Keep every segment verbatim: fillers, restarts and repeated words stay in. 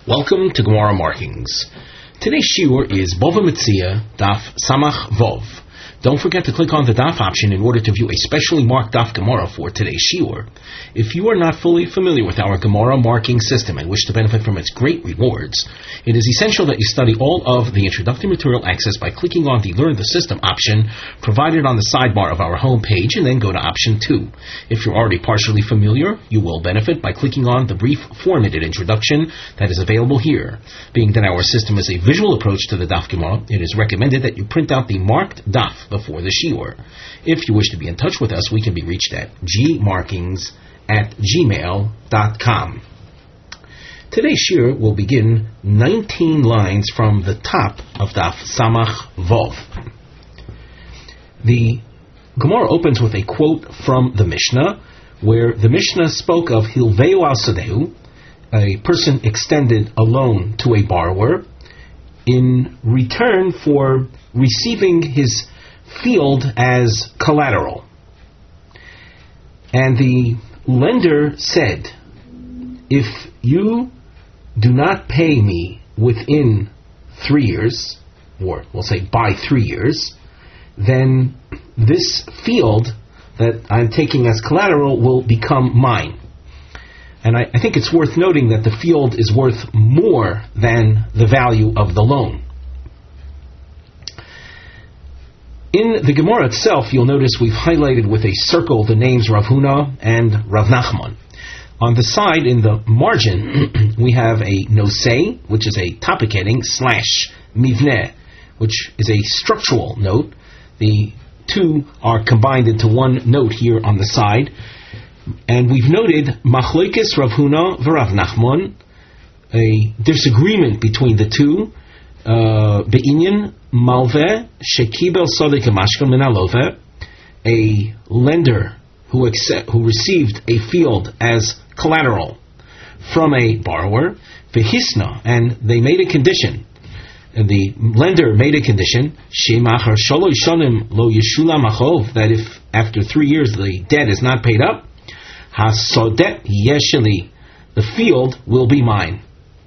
Welcome to Gemara Markings. Today's shiur is Bava Metzia, Daf Samach Vov. Don't forget to click on the Daf option in order to view a specially marked Daf Gemara for today's shiur. If you are not fully familiar with our Gemara marking system and wish to benefit from its great rewards, it is essential that you study all of the introductory material accessed by clicking on the Learn the System option provided on the sidebar of our home page and then go to option two. If you're already partially familiar, you will benefit by clicking on the brief four-minute introduction that is available here. Being that our system is a visual approach to the Daf Gemara, it is recommended that you print out the marked Daf before the shiur. If you wish to be in touch with us, we can be reached at gmarkings at gmail dot com. Today's shiur will begin nineteen lines from the top of Daf Samach Vov. The Gemara opens with a quote from the Mishnah, where the Mishnah spoke of Hilveu al Sadehu, a person extended a loan to a borrower in return for receiving his field as collateral. And the lender said, if you do not pay me within three years, or we'll say by three years, then this field that I'm taking as collateral will become mine. And I, I think it's worth noting that the field is worth more than the value of the loan. In the Gemara itself, you'll notice we've highlighted with a circle the names Rav Huna and Rav Nachman. On the side, in the margin, we have a nosei, which is a topic heading, slash mivneh, which is a structural note. The two are combined into one note here on the side. And we've noted Machlokes Rav Huna v'Rav Nachman, a disagreement between the two, uh, Be'inyan Malveh Shekibel Sodik Mashkan Min Alove, a lender who accept, who received a field as collateral from a borrower, V'Hisna, and they made a condition. And the lender made a condition, Shemachar Shaloy Shonim Lo Yeshula Machov, that if after three years the debt is not paid up, Hasodet Yesheli, the field will be mine.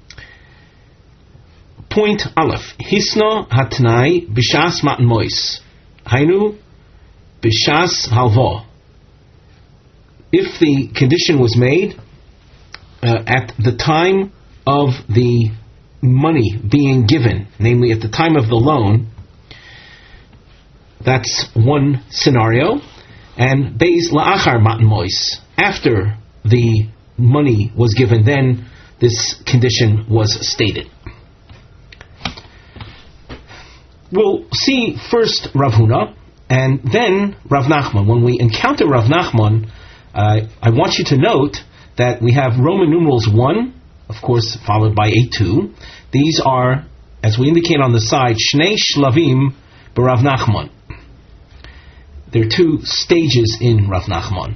Point Aleph. Hisno Hatnai Bishas Matan Mois. Hainu Bishas Halvo. If the condition was made uh, at the time of the money being given, namely at the time of the loan, that's one scenario. And Beis La'achar Matan Mois, after the money was given, then this condition was stated. We'll see first Rav Huna and then Rav Nachman. When we encounter Rav Nachman, uh, I want you to note that we have Roman numerals one, of course, followed by a two. These are, as we indicate on the side, Shnei Shlavim b'Rav Nachman. There are two stages in Rav Nachman.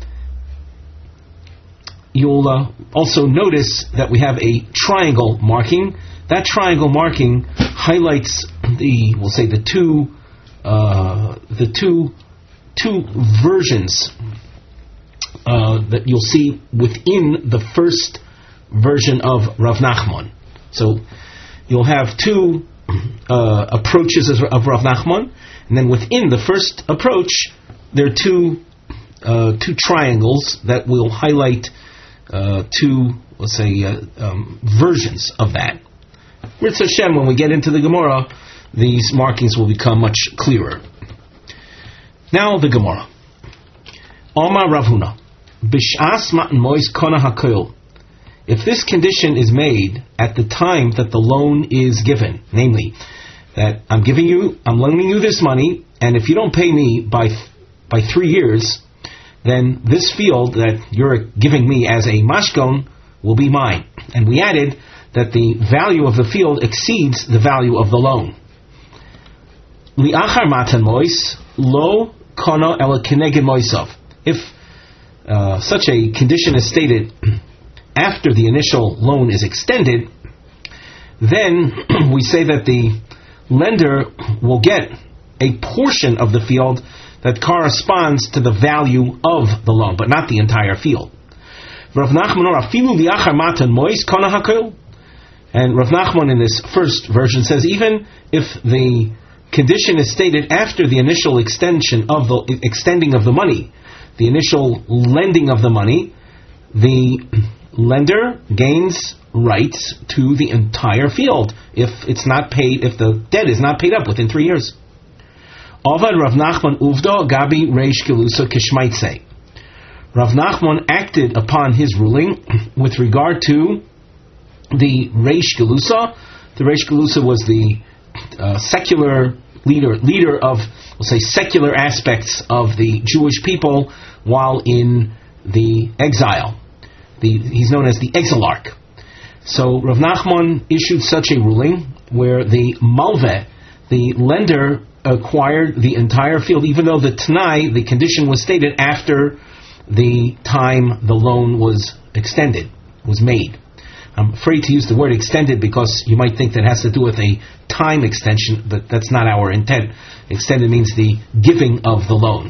You'll uh, also notice that we have a triangle marking. That triangle marking highlights the, we'll say, the two, uh, the two, two versions uh, that you'll see within the first version of Rav Nachman. So you'll have two uh, approaches of Rav Nachman, and then within the first approach, there are two, uh, two triangles that will highlight uh, two, let's say, uh, um, versions of that. Ritz Hashem, when we get into the Gemara, these markings will become much clearer. Now the Gemara. Omar Rav Huna, Bishas Matan Mois Kona HaKoil. If this condition is made at the time that the loan is given, namely, that I'm giving you, I'm loaning you this money, and if you don't pay me by by three years, then this field that you're giving me as a mashkon will be mine. And we added that the value of the field exceeds the value of the loan. Li'achar matan mois lo kono el keneged moisav. If uh, such a condition is stated after the initial loan is extended, then we say that the lender will get a portion of the field that corresponds to the value of the loan, but not the entire field. Rav Nachman, afilu li'achar matan mois kana hakol. And Rav Nachman in this first version says even if the condition is stated after the initial extension of the extending of the money, the initial lending of the money, the lender gains rights to the entire field if it's not paid, if the debt is not paid up within three years. Avad Rav Nachman uvdo gabi reish gelusa kishmaitse. Rav Nachman acted upon his ruling with regard to the reish gelusa. The reish gelusa was the uh, secular leader, leader of, we'll say, secular aspects of the Jewish people while in the exile. The, he's known as the exilarch. So Rav Nachman issued such a ruling where the malveh, the lender, acquired the entire field, even though the Tanai, the condition was stated after the time the loan was extended, was made. I'm afraid to use the word extended because you might think that has to do with a time extension, but that's not our intent. Extended means the giving of the loan.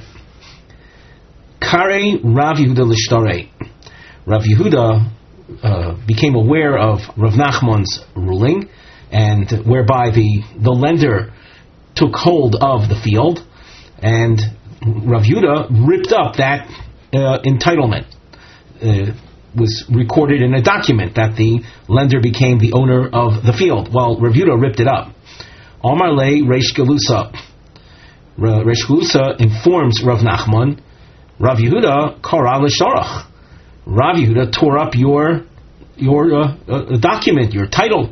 Kare Rav Yehuda l'shtarei. Rav Yehuda uh, became aware of Rav Nachman's ruling, and whereby the, the lender took hold of the field, and Rav Yehuda ripped up that uh, entitlement. Uh, was recorded in a document that the lender became the owner of the field. Well, Rav Yehuda ripped it up. Amar le Reish Gelusa. Reish Gelusa informs Rav Nachman, Rav Yehuda kara l'sharach. Rav Yehuda tore up your your uh, uh, document, your title.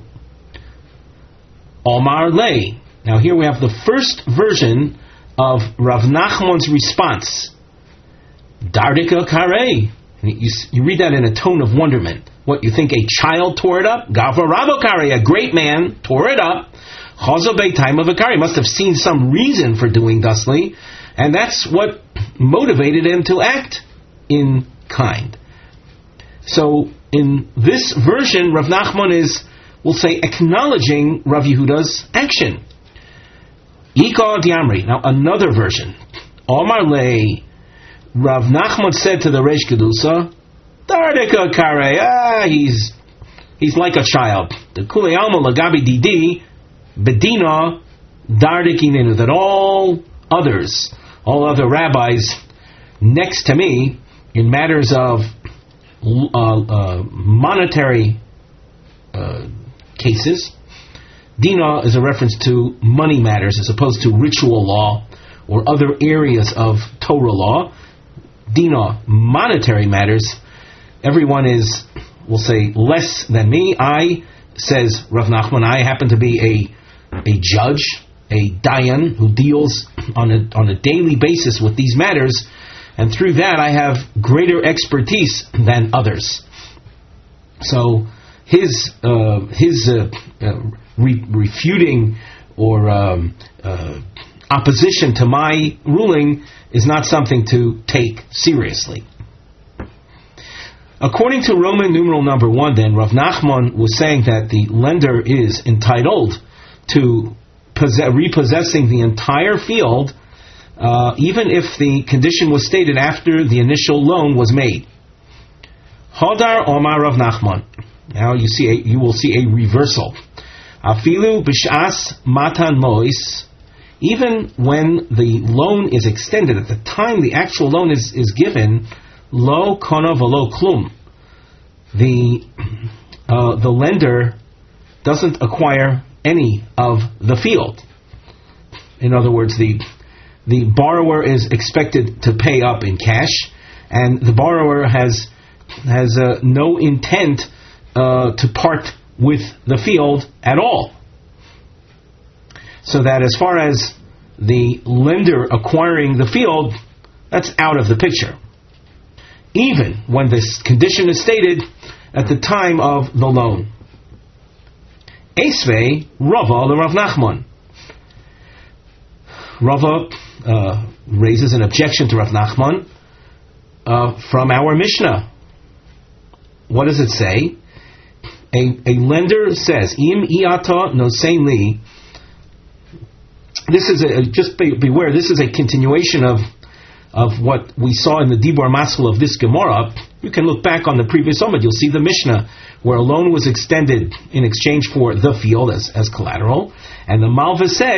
Amar le. Now here we have the first version of Rav Nachman's response. Dardika karei. You, you read that in a tone of wonderment. What, you think a child tore it up? Gavra Rabo Kari, a great man, tore it up. Chazobei time of a Kari must have seen some reason for doing thusly, and that's what motivated him to act in kind. So in this version, Rav Nachman is, we'll say, acknowledging Rav Yehuda's action. Ika Diamri. Now another version. Omar Lei. Rav Nachman said to the Reish Gelusa, Dardika Kare, ah, he's he's like a child. The Kulei Alma Lagabi Didi, Bedina, Dardikininu, that all others, all other rabbis next to me, in matters of uh, uh, monetary uh, cases, Dina is a reference to money matters as opposed to ritual law or other areas of Torah law. Dina, monetary matters, everyone is, we'll say, less than me. I, says Rav Nachman, I happen to be a a judge, a dayan, who deals on a, on a daily basis with these matters, and through that I have greater expertise than others. So his uh, his uh, uh, re- refuting or um, uh, opposition to my ruling is not something to take seriously. According to Roman numeral number one, then, Rav Nachman was saying that the lender is entitled to possess, repossessing the entire field, uh, even if the condition was stated after the initial loan was made. Hodar Omar Rav Nachman. Now you see, a, you will see a reversal. Afilu b'shas matan mois. Even when the loan is extended, at the time the actual loan is, is given, lo kona v'lo klum, the uh, the lender doesn't acquire any of the field. In other words, the the borrower is expected to pay up in cash, and the borrower has has uh, no intent uh, to part with the field at all. So that as far as the lender acquiring the field, that's out of the picture. Even when this condition is stated at the time of the loan. Esvei Rava the Rav Nachman. Rava uh, raises an objection to Rav Nachman uh, from our Mishnah. What does it say? A, a lender says, Im iata nosein li. This is a, just be, beware, this is a continuation of of what we saw in the Dibur Maskul of this Gemara, you can look back on the previous Omid. You'll see the Mishnah where a loan was extended in exchange for the field as, as collateral, and the Malva said,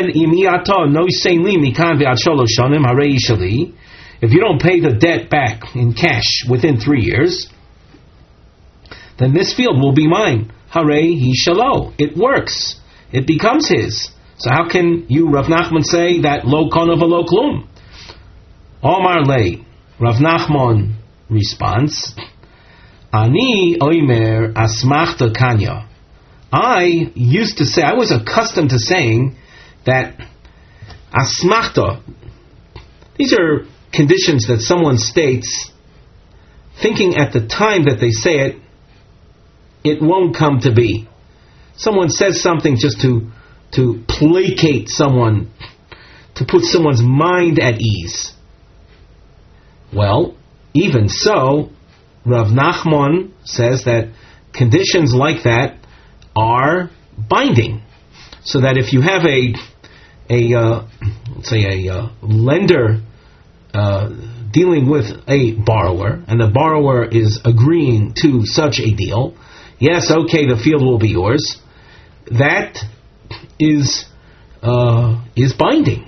if you don't pay the debt back in cash within three years, then this field will be mine. Harei hi shalo. It works. It becomes his. So how can you, Rav Nachman, say that lo kana v'lo klum? Omar lei. Rav Nachman responds, Ani oimer asmachta kanya. I used to say, I was accustomed to saying that asmachta, these are conditions that someone states thinking at the time that they say it, it won't come to be. Someone says something just to to placate someone, to put someone's mind at ease. Well, even so, Rav Nachman says that conditions like that are binding. So that if you have a a uh, let's say a uh, lender uh, dealing with a borrower, and the borrower is agreeing to such a deal, yes, okay, the field will be yours. That is uh, is binding,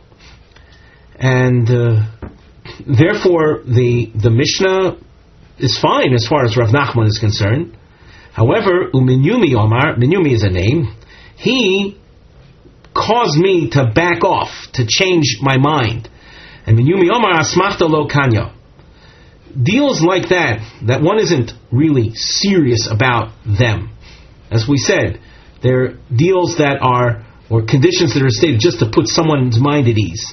and uh, therefore the the Mishnah is fine as far as Rav Nachman is concerned. However, Uminyumi Omar, Minyumi is a name, he caused me to back off, to change my mind. And Minyumi Omar Asmachta Lo Kanya. Deals like that, that one isn't really serious about them. As we said, they're deals that are, or conditions that are stated just to put someone's mind at ease.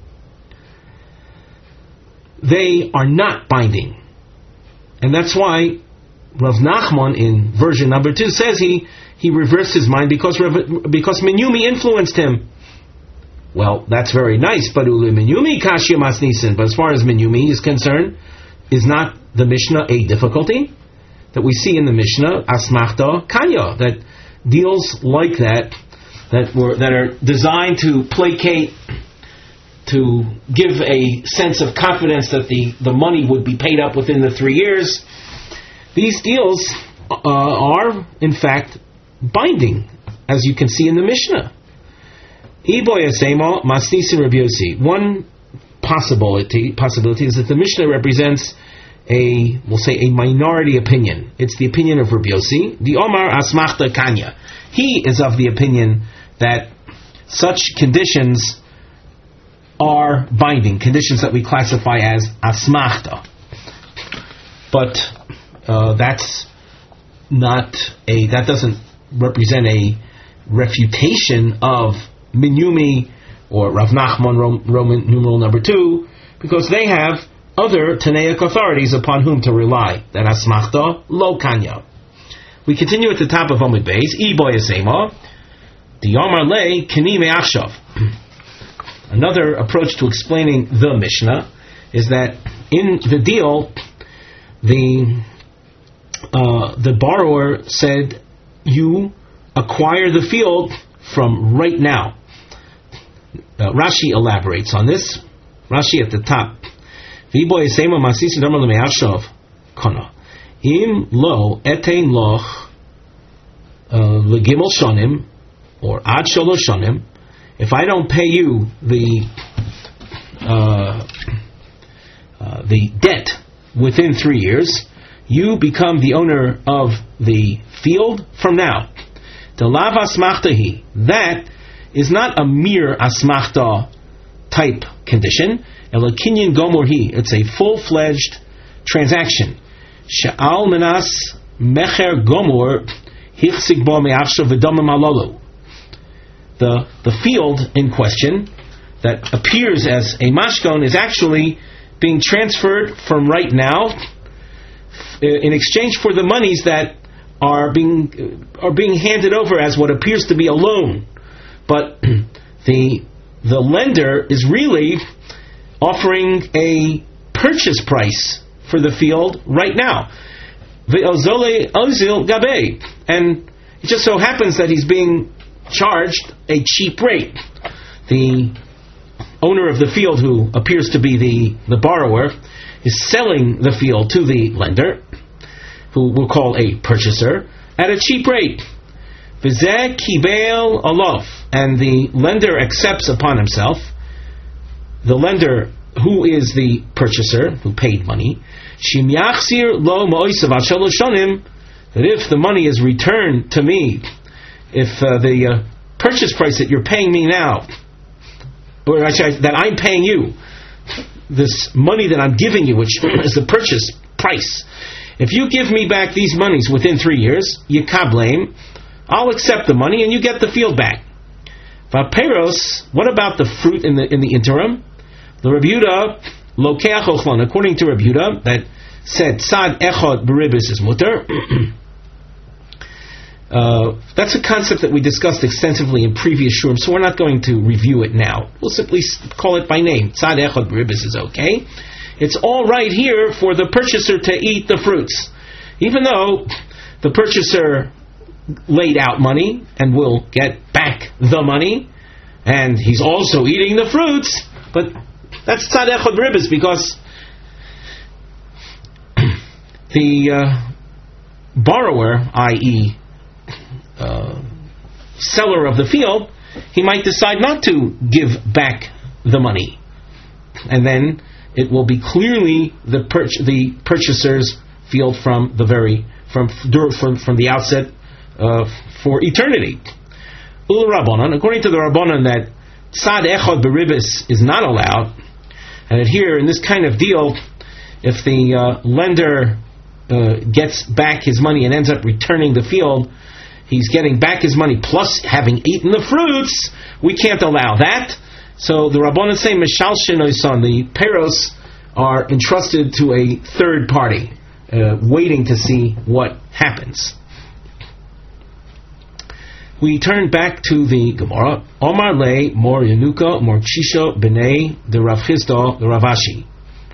They are not binding. And that's why Rav Nachman in version number two says he, he reversed his mind because because Minyumi influenced him. Well, that's very nice, but Uli Minyumi Kashya Masnisin, but as far as Minyumi is concerned, is not the Mishnah a difficulty? That we see in the Mishnah, Asmachta Kanya, that deals like that, that were that are designed to placate, to give a sense of confidence that the, the money would be paid up within the three years. These deals uh, are, in fact, binding, as you can see in the Mishnah. One possibility possibility is that the Mishnah represents a, we'll say, a minority opinion. It's the opinion of Rabbi Yossi. The Omar Asmachta Kanya. He is of the opinion that such conditions are binding, conditions that we classify as Asmachta. But uh, that's not a, that doesn't represent a refutation of Minyumi or Rav Nachman, Roman numeral number two, because they have other Tanaic authorities upon whom to rely. That Asmachta Lo Kanya. We continue at the top of Amud Beis. I Boyasema, the Yomar Le Kini Me'achshav. Another approach to explaining the Mishnah is that in the deal, the uh, the borrower said, "You acquire the field from right now." Uh, Rashi elaborates on this. Rashi at the top. Im lo etein loch legimel shonim or ad shalosh shonim. If I don't pay you the uh, uh, the debt within three years, you become the owner of the field from now. The lav asmachtahi. That is not a mere asmachta type condition. Elakinyan gomorhi. It's a full-fledged transaction. She'al menas mecher gomor hichsig bo me'achshav v'domim alolu. The the field in question that appears as a mashkon is actually being transferred from right now in exchange for the monies that are being are being handed over as what appears to be a loan. But the the lender is really offering a purchase price for the field right now. And it just so happens that he's being charged a cheap rate. The owner of the field, who appears to be the, the borrower, is selling the field to the lender, who we'll call a purchaser, at a cheap rate. V'zeh kibel alof, and the lender accepts upon himself, the lender who is the purchaser, who paid money, shim yachzir lo mo'isav al shalosh shonim, that if the money is returned to me, if uh, the uh, purchase price that you're paying me now, or actually that I'm paying you, this money that I'm giving you, which is the purchase price, if you give me back these monies within three years, yikableim, I'll accept the money and you get the field back. Vaperos, what about the fruit in the in the interim? The Rabbi Yehuda lokeach ochlon, according to Rabbi Yehuda, that said tzad echad beribis is mutter. Uh, that's a concept that we discussed extensively in previous shurim, so we're not going to review it now. We'll simply call it by name. Tzad echad beribis is okay. It's all right here for the purchaser to eat the fruits, even though the purchaser laid out money and will get back the money, and he's also eating the fruits. But that's tzad echad beribis, because the uh, borrower, that is, Uh, seller of the field, he might decide not to give back the money, and then it will be clearly the purch- the purchaser's field from the very from from, from the outset uh, for eternity. Ul Rabbanan, according to the Rabbanan, that tzad echad beribis is not allowed, and that here in this kind of deal, if the uh, lender uh, gets back his money and ends up returning the field, he's getting back his money plus having eaten the fruits, we can't allow that. So the Rabbanan say, Mishal Shenoisan, the Peros are entrusted to a third party, uh, waiting to see what happens. We turn back to the Gemara. Omar le mor Yenuka mor Chisho b'nei the Rav Chisda the Rav Ashi.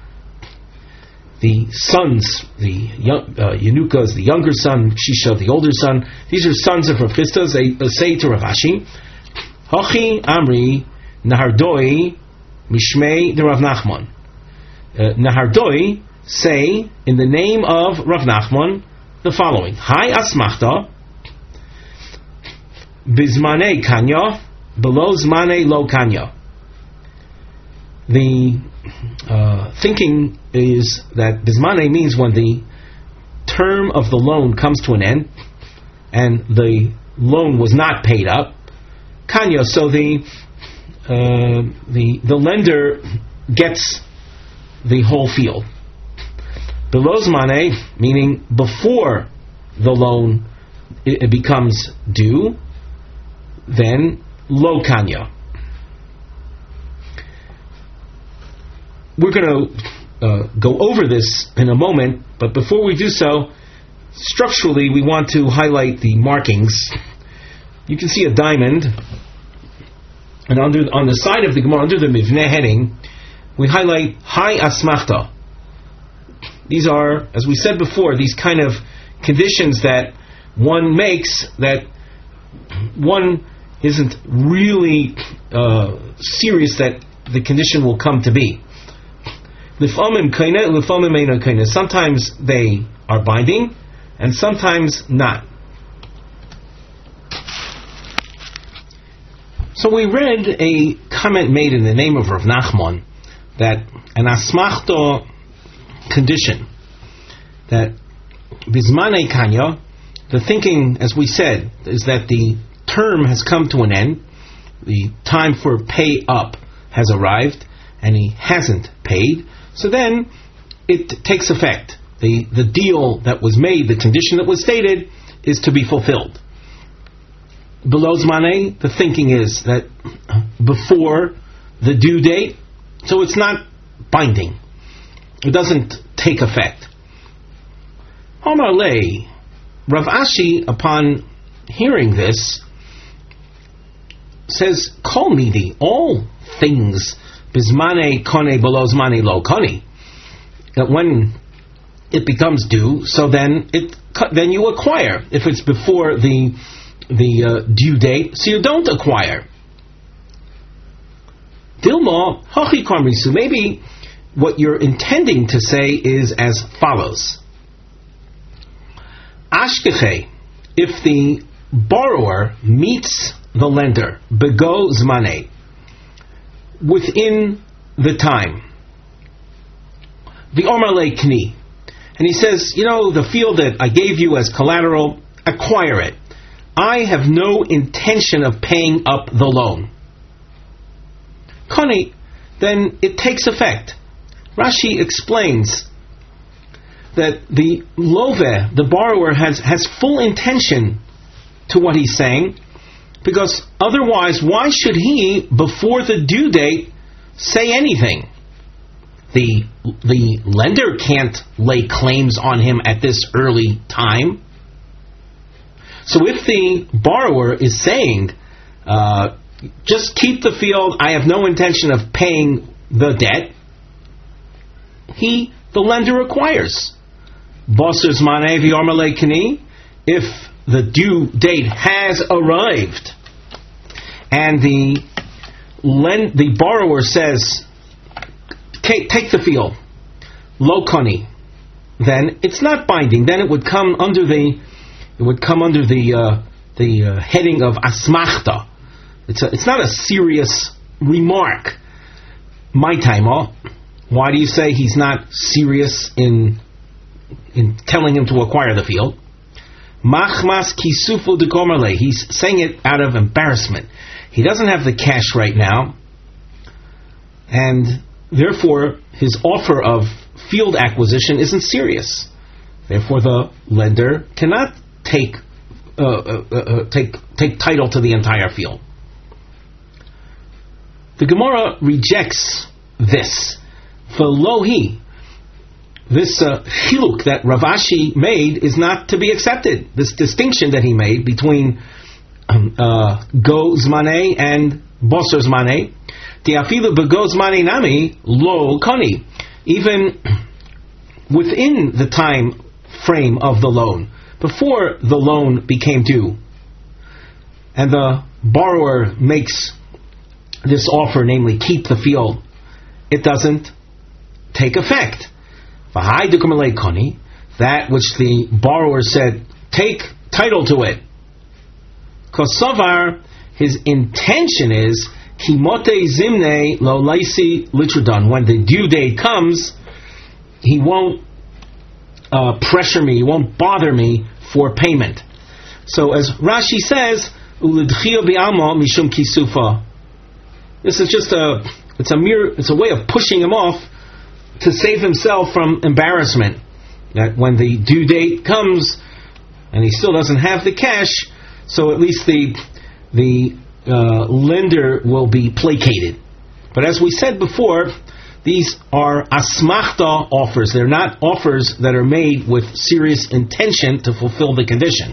The sons, the young, uh, Yenuka is the younger son, Shisha the older son. These are sons of Rav Chisda. They say to Rav Ashi, Hachi Amri Nahardoi Mishmei the Rav Nachman. Uh, Nahardoi say in the name of Rav Nachman the following: Hai Asmachta Bizmane Kanya below Zmane Lo Kanya. The uh, thinking is that Bizmane means when the term of the loan comes to an end and the loan was not paid up. Kanya, so the uh, the the lender gets the whole field. Below Zmane, meaning before the loan it, it becomes due, then Lo Kanya. We're going to uh, go over this in a moment, but before we do so, structurally we want to highlight the markings. You can see a diamond, and under on the side of the Gemara, under the Mivneh heading, we highlight Hai Asmachta. These are, as we said before, these kind of conditions that one makes that one isn't really uh, serious that the condition will come to be. Sometimes they are binding, and sometimes not. So we read a comment made in the name of Rav Nachman that an asmachta condition, that bizmane kanya, the thinking, as we said, is that the term has come to an end, the time for pay up has arrived, and he hasn't paid. So then it takes effect. The the deal that was made, the condition that was stated, is to be fulfilled. Below Zmaneh, the thinking is that before the due date, so it's not binding. It doesn't take effect. Omar Lei, Rav Ashi, upon hearing this, says, Kol midi, all things, bizmane kone below zmane lo kone, that when it becomes due, so then it then you acquire. If it's before the the uh, due date, so you don't acquire. Dilma Hachi Kamrisu. Maybe what you're intending to say is as follows. Ashkeche, if the borrower meets the lender, bego zmane, within the time, the Omarle Kni, and he says, you know, the field that I gave you as collateral, acquire it. I have no intention of paying up the loan. Kani, then it takes effect. Rashi explains that the love, the borrower, has, has full intention to what he's saying, because otherwise, why should he, before the due date, say anything? The the lender can't lay claims on him at this early time. So if the borrower is saying, uh, just keep the field, I have no intention of paying the debt, he, the lender, acquires. Basar Zmanei v'Yarmalei Kni, if the due date has arrived, and the lend, the borrower says, Take, take the field, lo kani, then it's not binding. Then it would come under the, it would come under the uh, the uh, heading of asmachta. It's a, it's not a serious remark. My time, oh, why do you say he's not serious in in telling him to acquire the field? Machmas kisufu de komerle. He's saying it out of embarrassment. He doesn't have the cash right now, and therefore, his offer of field acquisition isn't serious. Therefore, the lender cannot take uh, uh, uh, take take title to the entire field. The Gemara rejects this. Velohi, this uh, chiluk that Rav Ashi made is not to be accepted. This distinction that he made between um, uh, go zmanei and basar zmanei. Even within the time frame of the loan, before the loan became due, and the borrower makes this offer, namely keep the field, it doesn't take effect. That which the borrower said, take title to it. Kosovar, his intention is Kimote zimne lo laisi litradon. When the due date comes, he won't uh, pressure me, he won't bother me for payment. So as Rashi says, ulidchio bi'alma mishum kisufa. This is just a, it's a mere, it's a way of pushing him off to save himself from embarrassment. That when the due date comes and he still doesn't have the cash, so at least the the Uh, lender will be placated. But as we said before, these are asmachta offers. They're not offers that are made with serious intention to fulfill the condition.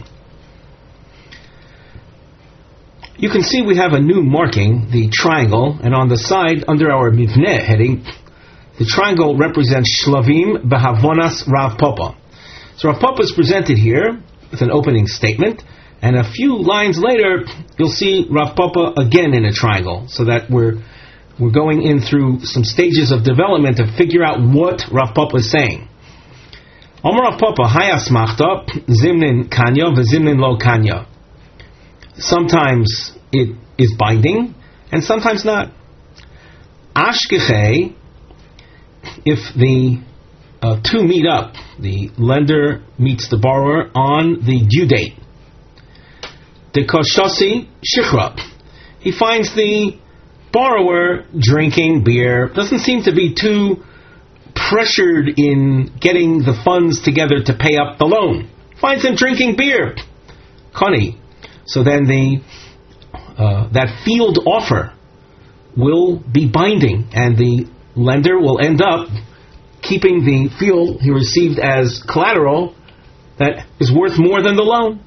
You can see we have a new marking, the triangle, and on the side, under our mivneh heading, the triangle represents shlavim behavonas Rav Papa. So Rav Papa is presented here with an opening statement, and a few lines later, you'll see Rav Papa again in a triangle, so that we're we're going in through some stages of development to figure out what Rav Papa is saying. Omer Rav Papa, hayasmachta, zimnin kanya, v'zimnin lo kanya. Sometimes it is binding, and sometimes not. Ashkeche, if the uh, two meet up, the lender meets the borrower on the due date. The koshasi shichra. He finds the borrower drinking beer. Doesn't seem to be too pressured in getting the funds together to pay up the loan. Finds him drinking beer. Kani. So then the uh, that field offer will be binding, and the lender will end up keeping the field he received as collateral that is worth more than the loan.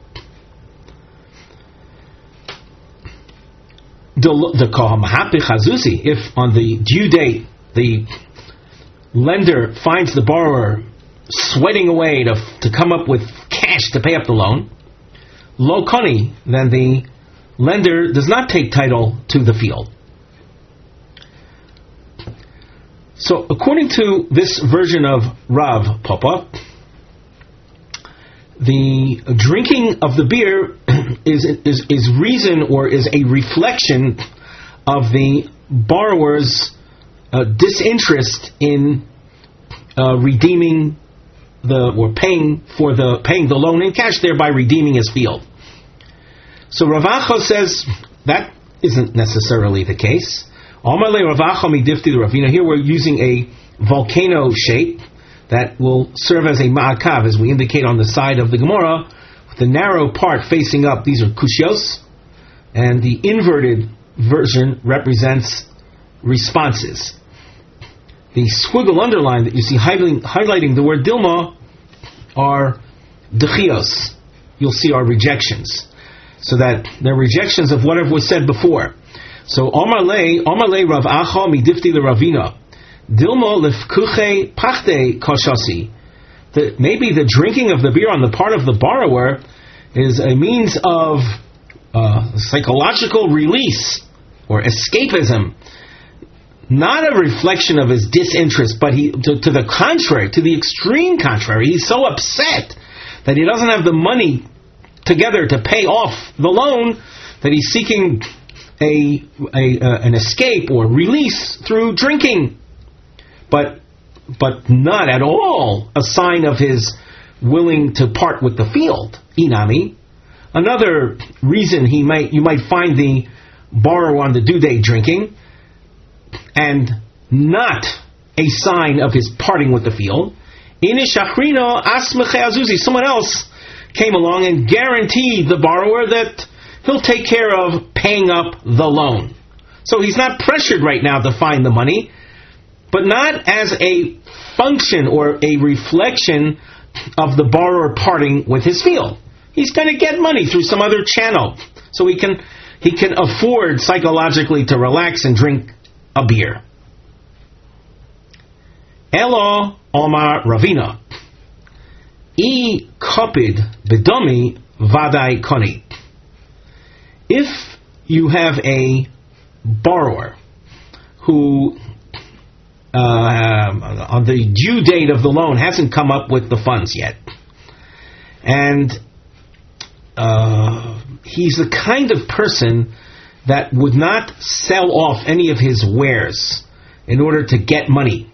The Kohamahapich Hazuzi, if on the due date the lender finds the borrower sweating away to to come up with cash to pay up the loan, lo kani, then the lender does not take title to the field. So, according to this version of Rav Papa, the drinking of the beer is, is is reason or is a reflection of the borrower's uh, disinterest in uh, redeeming the or paying for the paying the loan in cash, thereby redeeming his field. So Rav Acha says that isn't necessarily the case. Here we're using a volcano shape that will serve as a ma'akav, as we indicate on the side of the Gemara, with the narrow part facing up. These are kushios, and the inverted version represents responses. The squiggle underline that you see highlighting, highlighting the word Dilma are dechios. You'll see our rejections. So that they're rejections of whatever was said before. So Omar Le, Omar Le Rav Acha midifti le Ravina. Dilma lefkuche pachte koshasi. Maybe the drinking of the beer on the part of the borrower is a means of uh, psychological release or escapism. Not a reflection of his disinterest, but he, to, to the contrary, to the extreme contrary, he's so upset that he doesn't have the money together to pay off the loan that he's seeking a, a uh, an escape or release through drinking, but but not at all a sign of his willing to part with the field. Inami. Another reason he might you might find the borrower on the due date drinking, and not a sign of his parting with the field. Inishachrino asmeche azuzi. Someone else came along and guaranteed the borrower that he'll take care of paying up the loan. So he's not pressured right now to find the money, but not as a function or a reflection of the borrower parting with his field. He's going to get money through some other channel, so he can he can afford psychologically to relax and drink a beer. Elo Omar Ravina. I kopid bedomi vadai koni. If you have a borrower who uh, on the due date of the loan hasn't come up with the funds yet, and uh, he's the kind of person that would not sell off any of his wares in order to get money.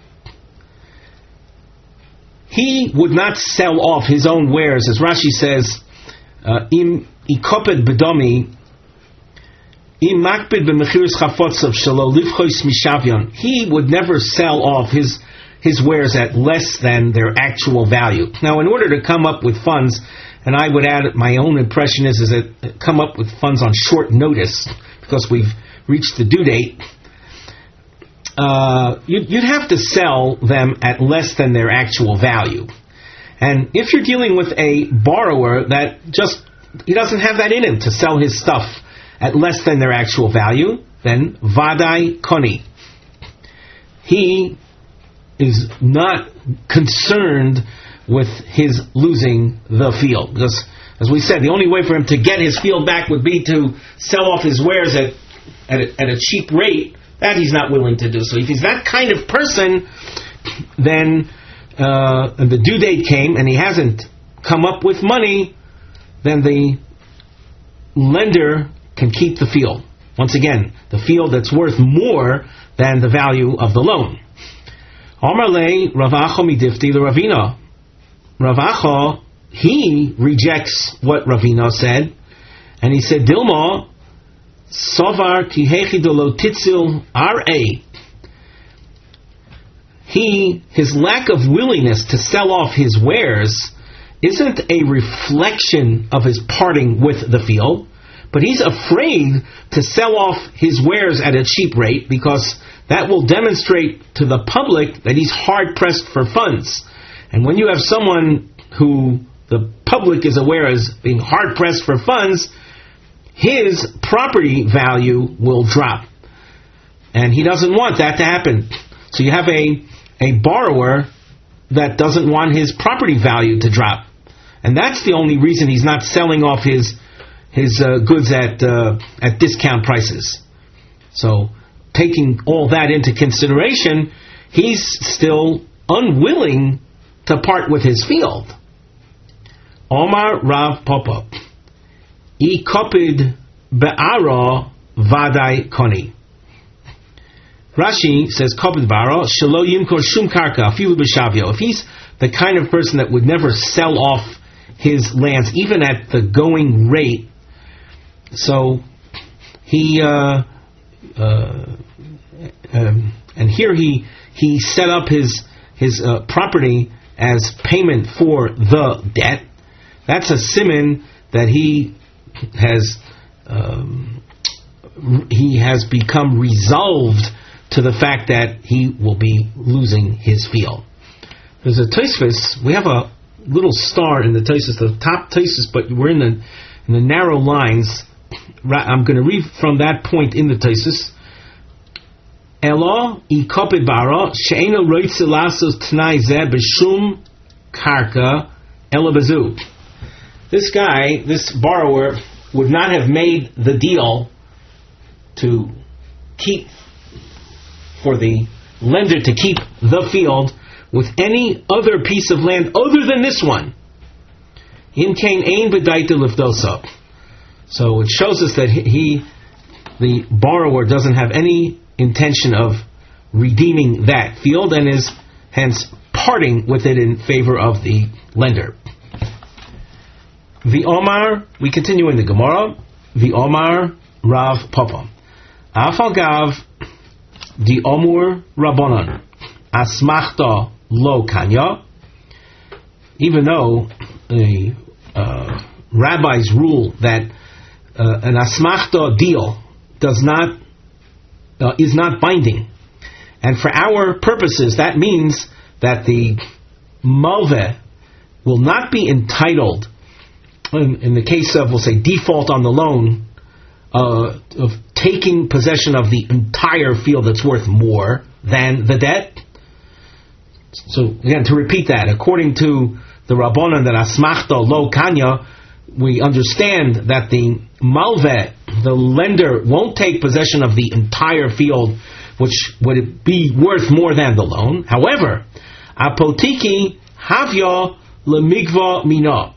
He would not sell off his own wares, as Rashi says, im ikoped bedomi, im makbid b'mechiris chafotzav shelo livchois mishavyon. He would never sell off his his wares at less than their actual value. Now, in order to come up with funds, and I would add, my own impression is, is that come up with funds on short notice, because we've reached the due date, uh, you'd, you'd have to sell them at less than their actual value. And if you're dealing with a borrower that just, he doesn't have that in him to sell his stuff at less than their actual value, then vadai koni. He is not concerned with his losing the field. Because, as we said, the only way for him to get his field back would be to sell off his wares at, at, a, at a cheap rate. That he's not willing to do. So if he's that kind of person, then uh, the due date came and he hasn't come up with money, then the lender can keep the field. Once again, the field that's worth more than the value of the loan. Amar le Rav Acha midifti le Ravina. Rav Acha, he rejects what Ravina said, and he said, Dilma, Sovar ki hechidolo titzil ra. He, his lack of willingness to sell off his wares isn't a reflection of his parting with the field, but he's afraid to sell off his wares at a cheap rate because that will demonstrate to the public that he's hard-pressed for funds. And when you have someone who the public is aware as being hard-pressed for funds, his property value will drop. And he doesn't want that to happen. So you have a, a borrower that doesn't want his property value to drop. And that's the only reason he's not selling off his his uh, goods at uh, at discount prices. So taking all that into consideration, he's still unwilling to part with his field. Omar Rav Papa, I kopid be'ara vadai koni. Rashi says, kopid be'ara shelo yimkor shum karka afilu b'shavyo. If he's the kind of person that would never sell off his lands, even at the going rate, so he, uh, uh, um, and here he he set up his his uh, property as payment for the debt. That's a siman that he has um, he has become resolved to the fact that he will be losing his field. There's a Tosfos. We have a little star in the Tosfos, the top Tosfos, but we're in the in the narrow lines. I'm going to read from that point in the Tosfos. Elo I kopid bara she'eno roitze lasos t'nai zeh b'shum karka elo bezu. This guy, this borrower, would not have made the deal to keep, for the lender to keep the field with any other piece of land other than this one. In kain ein b'daita lifdosa. So it shows us that he, the borrower, doesn't have any intention of redeeming that field and is hence parting with it in favor of the lender. The Omar, we continue in the Gemara. The Omar Rav Papa. Afalgav the Omur Rabbanan Asmachta Lo Kanya. Even though the uh, rabbis rule that uh, an Asmachta deal does not uh, is not binding, and for our purposes that means that the malveh will not be entitled, in, in the case of, we'll say, default on the loan, uh, of taking possession of the entire field that's worth more than the debt. So again, to repeat that, according to the Rabbanan that Asmachta Lo Kanya, we understand that the malveh, the lender, won't take possession of the entire field, which would be worth more than the loan. However, apotiki havya lemigva mina.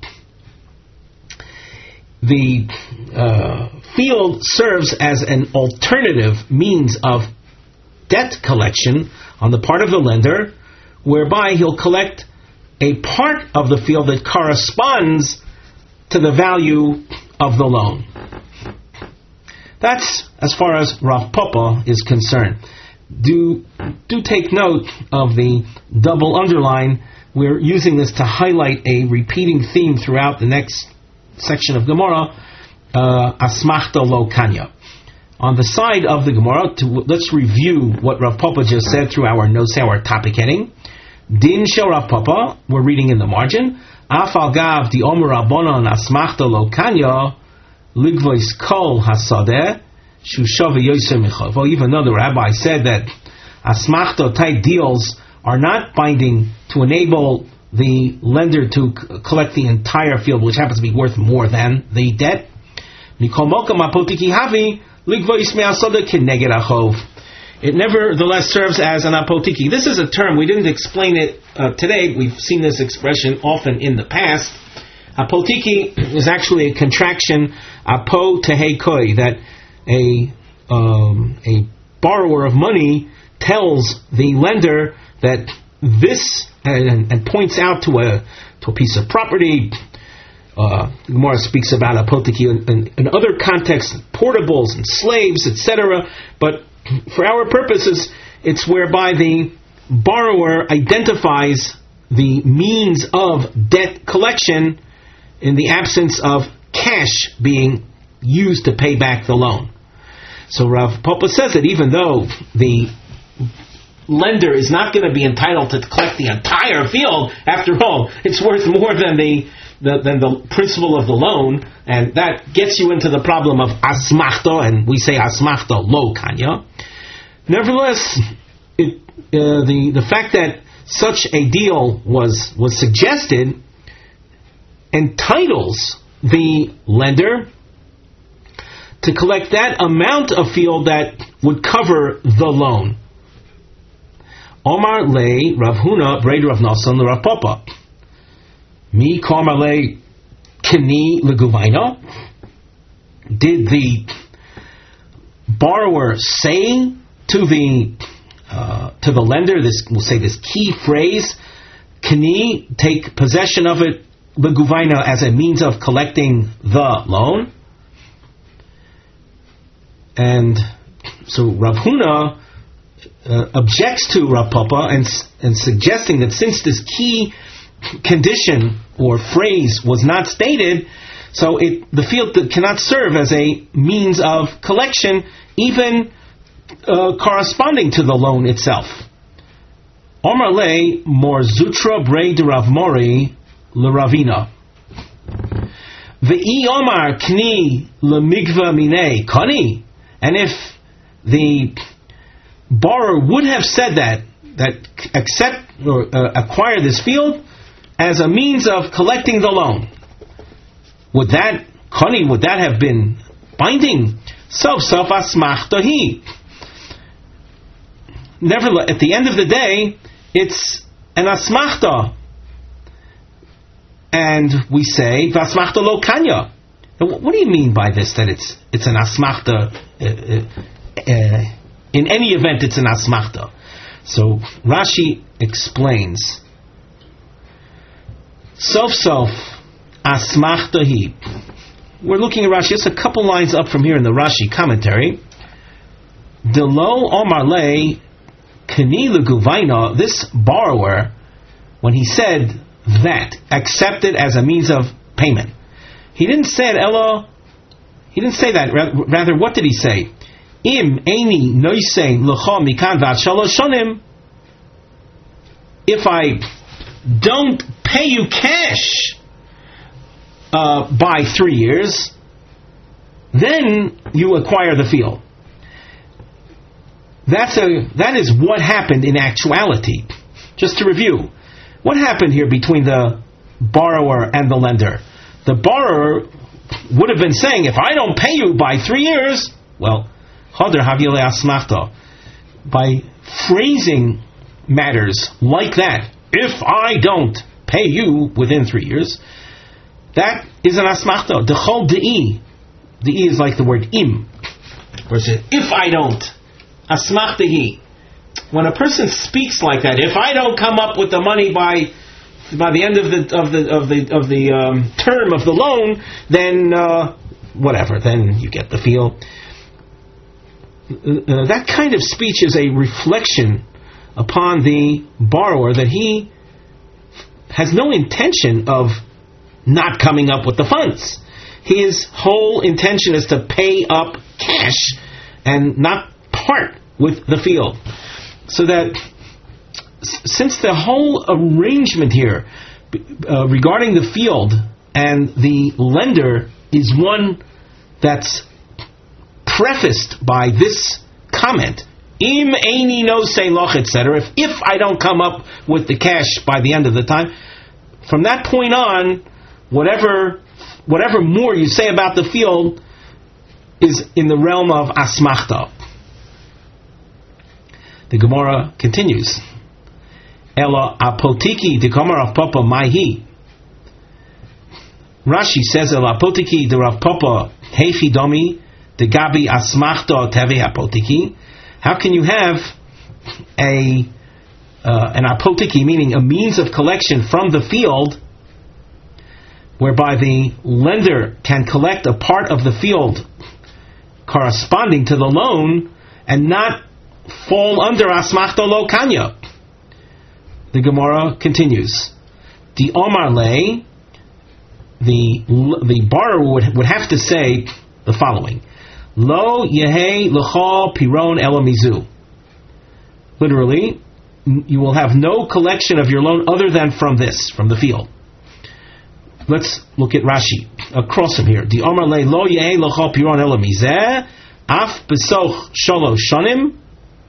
The uh, field serves as an alternative means of debt collection on the part of the lender, whereby he'll collect a part of the field that corresponds to the value of the loan. That's as far as Rav Papa is concerned. Do do take note of the double underline. We're using this to highlight a repeating theme throughout the next section of Gemara, uh, Asmachta Lo Kanya. On the side of the Gemara, to, let's review what Rav Papa just said through our notes, our topic heading. Din Shel Rav Papa, we're reading in the margin. Afal Gav di Omer Rabbanan Asmachta Lo Kanya Ligvois Kol Hasadeh Shushava Yosem Michav. Well, even though the rabbi said that Asmachta type deals are not binding to enable the lender to c- collect the entire field, which happens to be worth more than the debt. It nevertheless serves as an apotiki. This is a term, we didn't explain it uh, today, we've seen this expression often in the past. Apotiki is actually a contraction, apo tehe koi, that a, um, a borrower of money tells the lender that this, and, and points out to a to a piece of property. Uh, Gemara speaks about apotiki in, in, in other contexts, portables and slaves, et cetera. But for our purposes, it's whereby the borrower identifies the means of debt collection in the absence of cash being used to pay back the loan. So Rav Papa says that even though the lender is not going to be entitled to collect the entire field, after all, it's worth more than the, the than the principal of the loan, and that gets you into the problem of asmachta, and we say asmachta lo kanya. Nevertheless, it, uh, the the fact that such a deal was was suggested entitles the lender to collect that amount of field that would cover the loan. Omar le Rav Huna Brei Rav Nosson le Rav Papa. Mi Omar le Keni leguvaina. Did the borrower say to the uh, to the lender this, we'll say this key phrase, Keni, take possession of it, leguvaina, as a means of collecting the loan? And so Rav Huna uh, objects to Rav Papa and and suggesting that since this key condition or phrase was not stated, so it the field cannot serve as a means of collection, even uh, corresponding to the loan itself. Omar le mor zutra brei de Rav Mori le Ravina. Ve'i Omar kni le migva minei kani. And if the borrower would have said that, that accept or uh, acquire this field as a means of collecting the loan, would that, kani, would that have been binding? Sof sof asmachtahi. Nevertheless, at the end of the day, it's an asmachta. And we say, vasmachta lo kanya. What do you mean by this, that it's it's an asmachta? Uh, uh, uh, in any event, it's an asmachta. So Rashi explains, sof sof asmachtahi. We're looking at Rashi, just a couple lines up from here in the Rashi commentary. Delo omar le keni leguvaina. This borrower, when he said that, accepted as a means of payment. He didn't say it, Ella. He didn't say that. Rather, what did he say? Im eini noisei lecha mikan vat shalosh shonim. If I don't pay you cash uh, by three years, then you acquire the field. That's a that is what happened in actuality. Just to review, what happened here between the borrower and the lender? The borrower would have been saying, if I don't pay you by three years, well, by phrasing matters like that, if I don't pay you within three years, that is an asmachta. The chol de'i, the e is like the word im, where it says, if I don't, asmachtahi. When a person speaks like that, if I don't come up with the money by by the end of the of the of the of the um, term of the loan, then uh, whatever, then you get the feel. Uh, that kind of speech is a reflection upon the borrower that he has no intention of not coming up with the funds. His whole intention is to pay up cash and not part with the field. So that since the whole arrangement here uh, regarding the field and the lender is one that's prefaced by this comment, im eini no say loch, et cetera. If if I don't come up with the cash by the end of the time, from that point on, whatever whatever more you say about the field is in the realm of asmachta. The Gemara continues. Ela apotiki de Gemara Rav Papa maihi. Rashi says Ela apotiki de Rav Papa heifi domi de gabi asmachta teve apotiki. How can you have a uh, an apotiki, meaning a means of collection from the field, whereby the lender can collect a part of the field corresponding to the loan and not fall under asmachta lo kanya? The Gemara continues. The Omar le, the the borrower would, would have to say the following: Lo yehe lecha piron ela mizu. Literally, you will have no collection of your loan other than from this, from the field. Let's look at Rashi across from here. The Omar le lo yehe lecha piron ela mizeh af besoch shalosh shonim.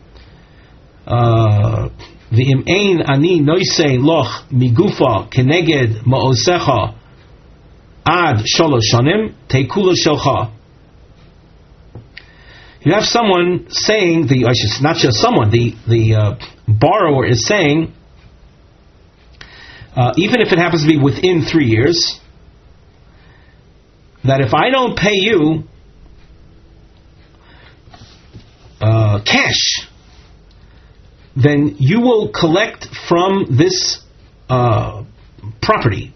The im ein ani noisei loch migufa keneged ma'osecha ad shalosh shonim teikula shelcha. You have someone saying, the I should, not just someone, the, the uh, borrower is saying, uh, even if it happens to be within three years, that if I don't pay you uh, cash, then you will collect from this uh, property.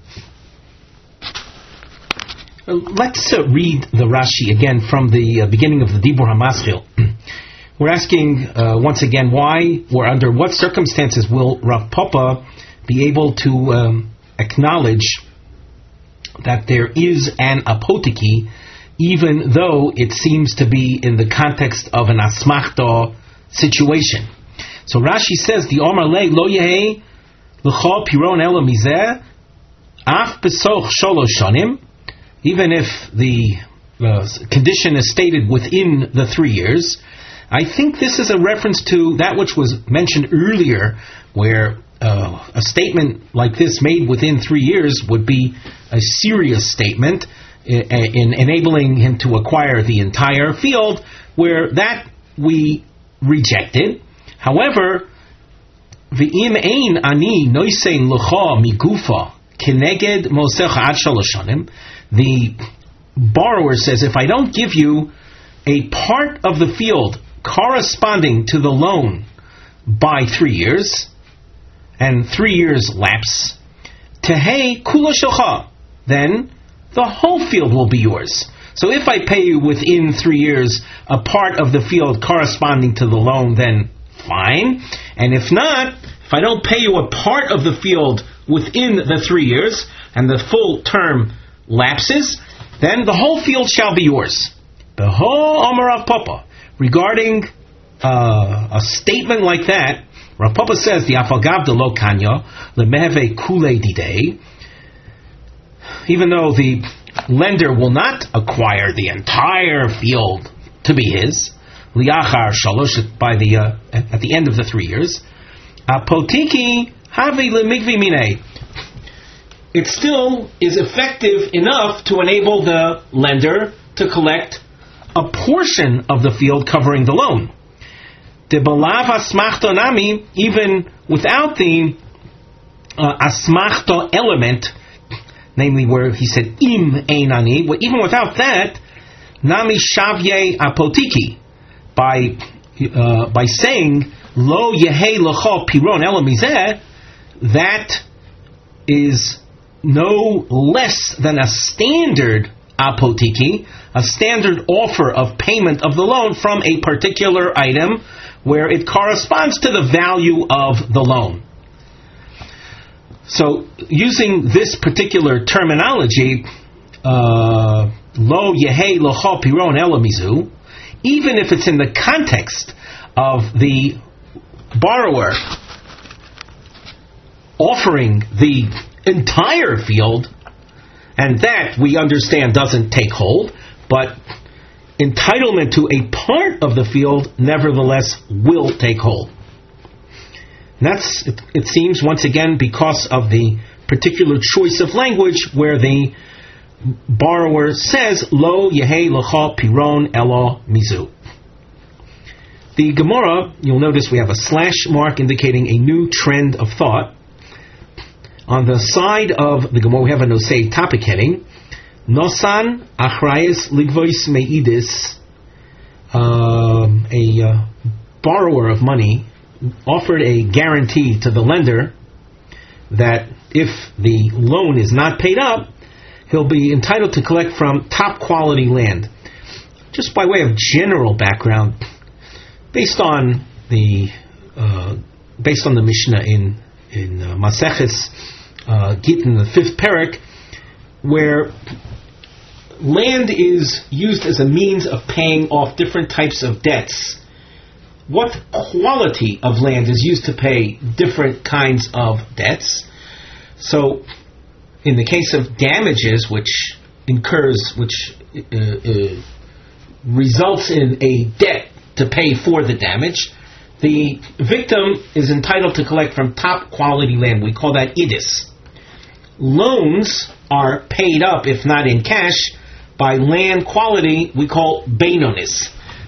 Let's uh, read the Rashi again from the uh, beginning of the Dibur HaMaschil. We're asking uh, once again why or under what circumstances will Rav Papa be able to um, acknowledge that there is an apotiki, even though it seems to be in the context of an asmachta situation. So Rashi says, "The Omar Le Lo Yehei L'Chol Piron Ela Mizeh Af Besoch Sholosh Shanim." Even if the uh, condition is stated within the three years, I think this is a reference to that which was mentioned earlier, where uh, a statement like this made within three years would be a serious statement in, in enabling him to acquire the entire field, where that we rejected. However, v'im ein ani noisein l'cha migufa keneged mosecha ad shalosh shanim. The borrower says, if I don't give you a part of the field corresponding to the loan by three years, and three years lapse, tehei kula shelcha, then the whole field will be yours. So if I pay you within three years a part of the field corresponding to the loan, then fine. And if not, if I don't pay you a part of the field within the three years, and the full term lapses, then the whole field shall be yours. The whole Amar Rav Papa, regarding uh, a statement like that, Rav Papa says, the Afagav de lo kanya lemeheve kule didei, even though the lender will not acquire the entire field to be his, liachar shalosh, by the uh, at the end of the three years, apotiki havi lemigvi minei, it still is effective enough to enable the lender to collect a portion of the field covering the loan. De balav asmachto nami, even without the uh, asmachto element, namely where he said im einani, well, even without that, nami shavye apotiki, by uh, by saying lo yehei l'chol piron ela mizeh, that is no less than a standard apotiki, a standard offer of payment of the loan from a particular item where it corresponds to the value of the loan. So, using this particular terminology, uh, lo yehei l'chol piron ela mizu, even if it's in the context of the borrower offering the entire field, and that we understand doesn't take hold, but entitlement to a part of the field nevertheless will take hold. And that's, it, it seems, once again, because of the particular choice of language where the borrower says, Lo yehei l'chol piron elo mizu. The Gemara, you'll notice we have a slash mark indicating a new trend of thought. On the side of the Gemara, we have a Nosei topic heading, Nosan Achrayis Ligvois Meidis, um, a uh, borrower of money offered a guarantee to the lender that if the loan is not paid up, he'll be entitled to collect from top quality land. Just by way of general background, based on the uh, based on the Mishnah in in uh, Maseches uh, Gittin, the fifth parak, where land is used as a means of paying off different types of debts. What quality of land is used to pay different kinds of debts? So, in the case of damages, which incurs, which uh, uh, results in a debt to pay for the damage, the victim is entitled to collect from top quality land. We call that idis. Loans are paid up, if not in cash, by land quality we call beinonis.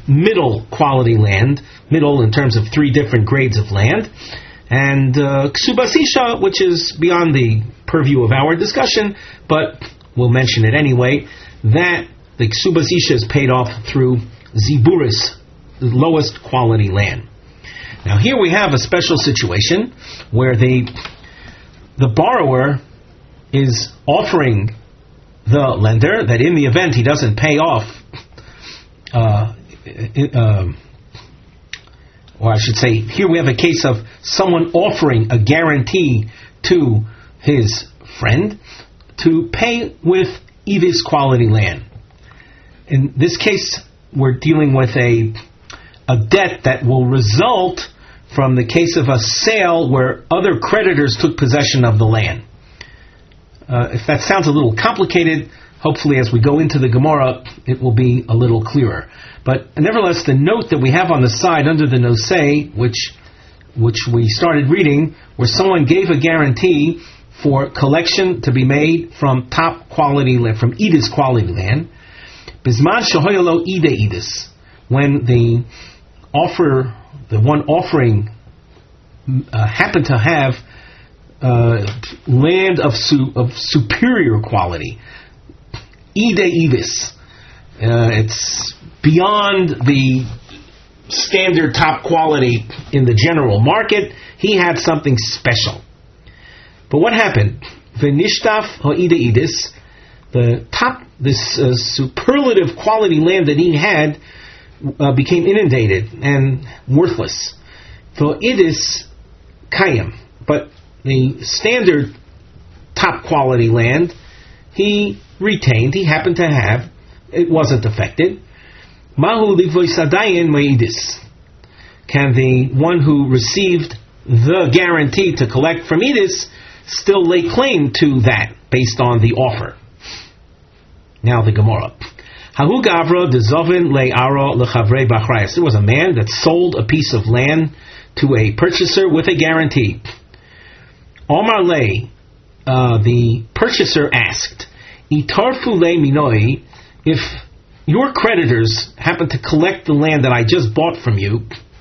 middle quality land, middle in terms of three different grades of land, and uh, ksubasisha, which is beyond the purview of our discussion, but we'll mention it anyway, that the ksubasisha is paid off through ziburis, the lowest quality land. Now here we have a special situation where the the borrower is offering the lender that in the event he doesn't pay off, uh, uh, or I should say, here we have a case of someone offering a guarantee to his friend to pay with Edis quality land. In this case, we're dealing with a a debt that will result from the case of a sale where other creditors took possession of the land. Uh, if that sounds a little complicated, hopefully as we go into the Gemara, it will be a little clearer. But nevertheless, the note that we have on the side under the nosei, which which we started reading, where someone gave a guarantee for collection to be made from top quality land, from Edis quality land, Bisman shahoyalo ide Edis, when the offer, the one offering, uh, happened to have uh, land of su- of superior quality, ide Edis, uh, it's beyond the standard top quality in the general market. He had something special. But what happened? V'nishtaf ha'ide Edis, the top, this uh, superlative quality land that he had uh, became inundated and worthless. V'idis kayam, but the standard top quality land he retained, he happened to have, it wasn't affected. Mahu livoisadayin ma'idis. Can the one who received the guarantee to collect from Edis still lay claim to that based on the offer? Now the Gemara. Hahu gavra dezovin le'aro lechavrei bachrayas. There was a man that sold a piece of land to a purchaser with a guarantee. Omar le, uh, the purchaser asked, Itarfu le minoi, if your creditors happen to collect the land that I just bought from you,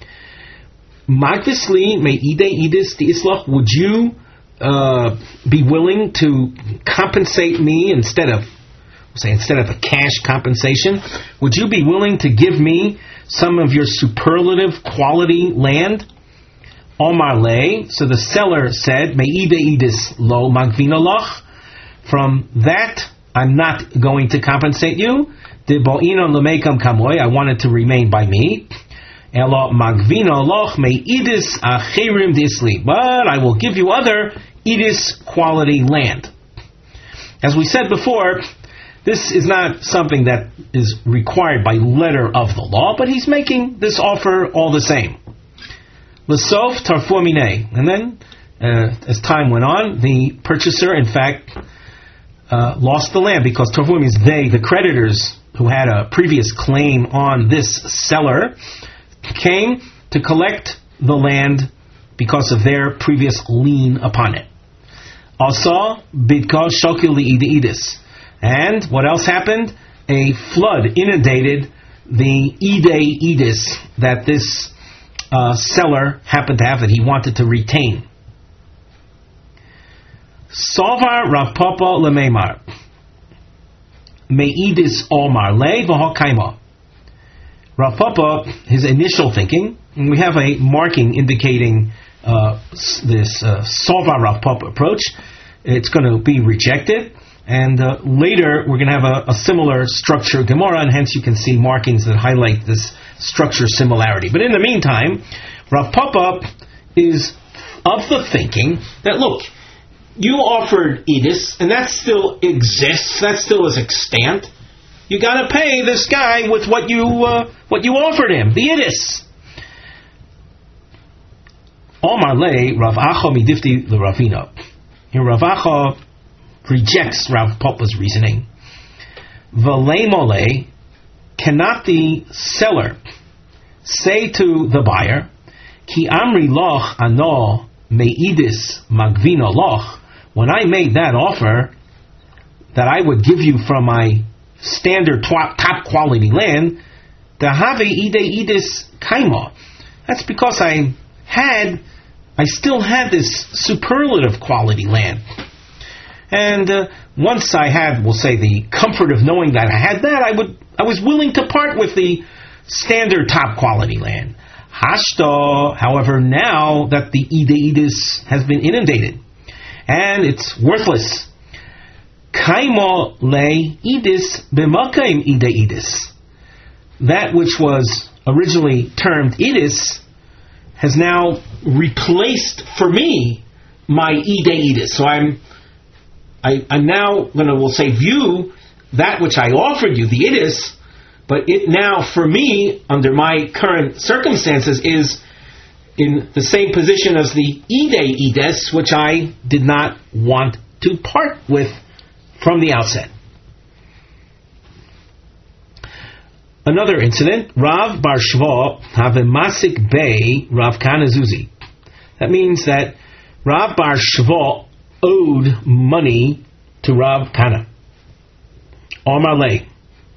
Magvisli me'ide idis di'islach, would you uh, be willing to compensate me instead of, say, instead of a cash compensation? Would you be willing to give me some of your superlative quality land? Omar le, so the seller said, Me'ide idis lo magvina loch, from that I'm not going to compensate you. De bo'ino lemekam kamoy, I want it to remain by me. Elo magvina loch me'idis achirim disli, but I will give you other idis quality land. As we said before, this is not something that is required by letter of the law, but he's making this offer all the same. L'sof tarfu minei, and then uh, as time went on, the purchaser, in fact, uh, lost the land because tarfu means they, the creditors who had a previous claim on this seller, came to collect the land because of their previous lien upon it. Also, bidka shokil idis. And what else happened? A flood inundated the ide idis that this uh, seller happened to have, that he wanted to retain. Sovar Rav Papa lemeimar me'idis omar le v'hokaima. Rav Papa, his initial thinking, and we have a marking indicating uh, this uh, Sovar Rav Papa approach, it's going to be rejected. And uh, later we're going to have a, a similar structure Gemara, and hence you can see markings that highlight this structure similarity. But in the meantime, Rav Papa is of the thinking that, look, you offered Edis, and that still exists, that still is extant. You got to pay this guy with what you uh, what you offered him, the Edis. Omar le Rav Acha midifti l'Ravina. Here Rav Acha rejects Rav Papa's reasoning. V'leimole, cannot the seller say to the buyer, Ki amri loch ano me'idis magvino loch, when I made that offer that I would give you from my standard top, top quality land, Dahave ide idis kaima. That's because I had, I still had this superlative quality land. And uh, once I had, we'll say, the comfort of knowing that I had that, I would, I was willing to part with the standard top quality land. Hashta, however, now that the ide idis has been inundated and it's worthless, kaima le idis b'makaim ide idis. That which was originally termed idis has now replaced for me my ide idis. So I'm, I, I'm now going to, we'll say, view that which I offered you, the idis, but it now, for me, under my current circumstances, is in the same position as the ide idis, which I did not want to part with from the outset. Another incident, Rav Bar Shva have a masik bei Rav Kana Zuzi. That means that Rav Bar Shva owed money to Rav Kana. Omar lei.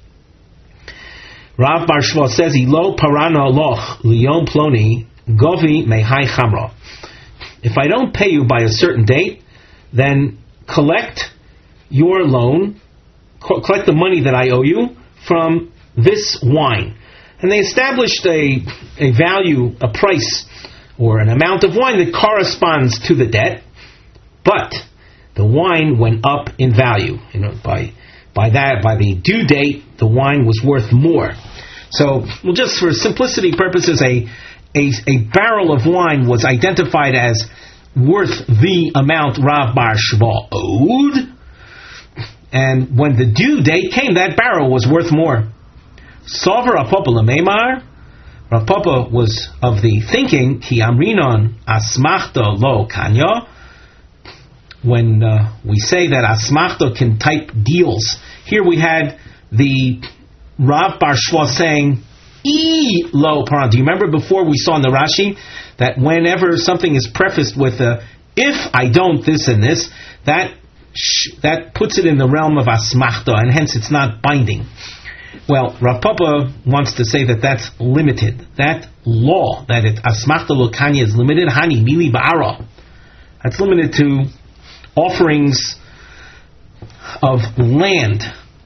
Rav Bar Shva says, Ilo parana loch liyom ploni govi mehai chamra. If I don't pay you by a certain date, then collect your loan, co- collect the money that I owe you from this wine. And they established a, a value, a price, or an amount of wine that corresponds to the debt, but the wine went up in value. You know, by by that, by the due date, the wine was worth more. So, well, just for simplicity purposes, a, a a barrel of wine was identified as worth the amount Rav Bar Shva owed, and when the due date came, that barrel was worth more. Sover Rav Papa Lememar, Rav Papa was of the thinking, Ki Amrinon Asmachta Lo Kanya. When uh, we say that Asmachta can type deals, here we had the Rav Bar Shva saying, E lo paran. Do you remember before we saw in the Rashi that whenever something is prefaced with a, if I don't this and this, that sh- that puts it in the realm of asmachta, and hence it's not binding. Well, Rav Papa wants to say that that's limited. That law, that it asmachta lo kanya is limited, hani mili ba'ara. That's limited to offerings of land.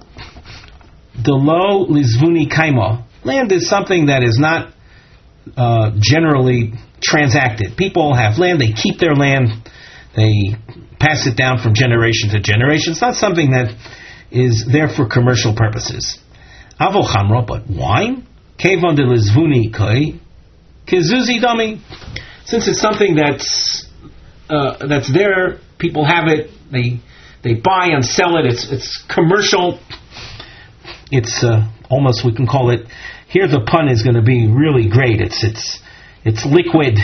Delo lizvuni kaima. Land is something that is not uh, generally transacted. People have land, they keep their land, they pass it down from generation to generation. It's not something that is there for commercial purposes. Avo chamra, but wine? Kevon de lizvuni koi, kizuzi dami. Since it's something that's uh, that's there, people have it, they they buy and sell it, it's it's commercial. It's uh, almost, we can call it, here the pun is going to be really great. It's it's it's liquid,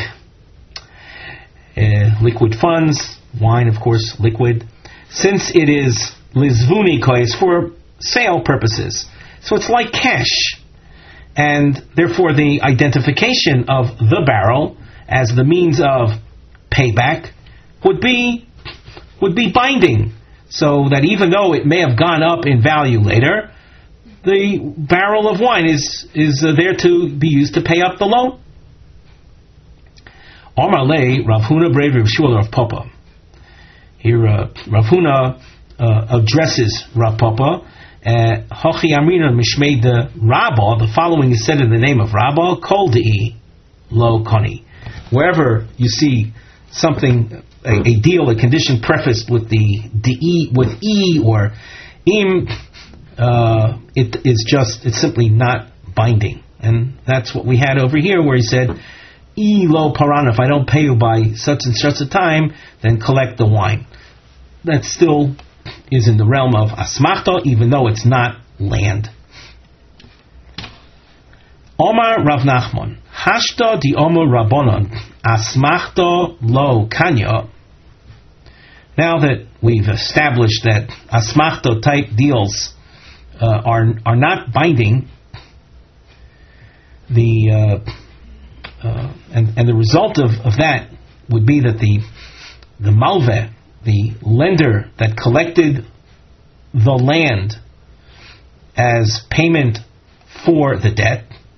uh, liquid funds, wine, of course, liquid. Since it is lizvuni kois for sale purposes, so it's like cash, and therefore the identification of the barrel as the means of payback would be would be binding, so that even though it may have gone up in value later, the barrel of wine is is uh, there to be used to pay up the loan. Omar lei Rav Huna Brei Rav Shmuel Rav Papa. Here uh, Rav Huna uh, addresses Rav Papa. Hachi Amrina Mishmei the Rabbah. The following is said in the name of Rabbah. Kol dei lo koni. Wherever you see something, a, a deal, a condition prefaced with the de with e or im. Uh, it is just, it's simply not binding. And that's what we had over here where he said, E lo paran, if I don't pay you by such and such a time, then collect the wine. That still is in the realm of asmachta, even though it's not land. Omar Rav Nachman, Hashta di Omar Rabbanon, asmachta lo kanya. Now that we've established that asmachta type deals Uh, are are not binding, the uh, uh, and and the result of, of that would be that the the malveh, the lender that collected the land as payment for the debt,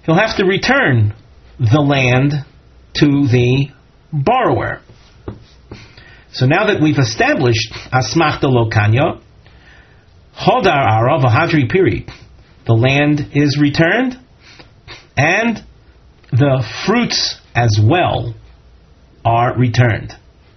he'll have to return the land to the borrower. So now that we've established asmachta lo kanya, hodar ara v'hadri piri, the land is returned, and the fruits as well are returned.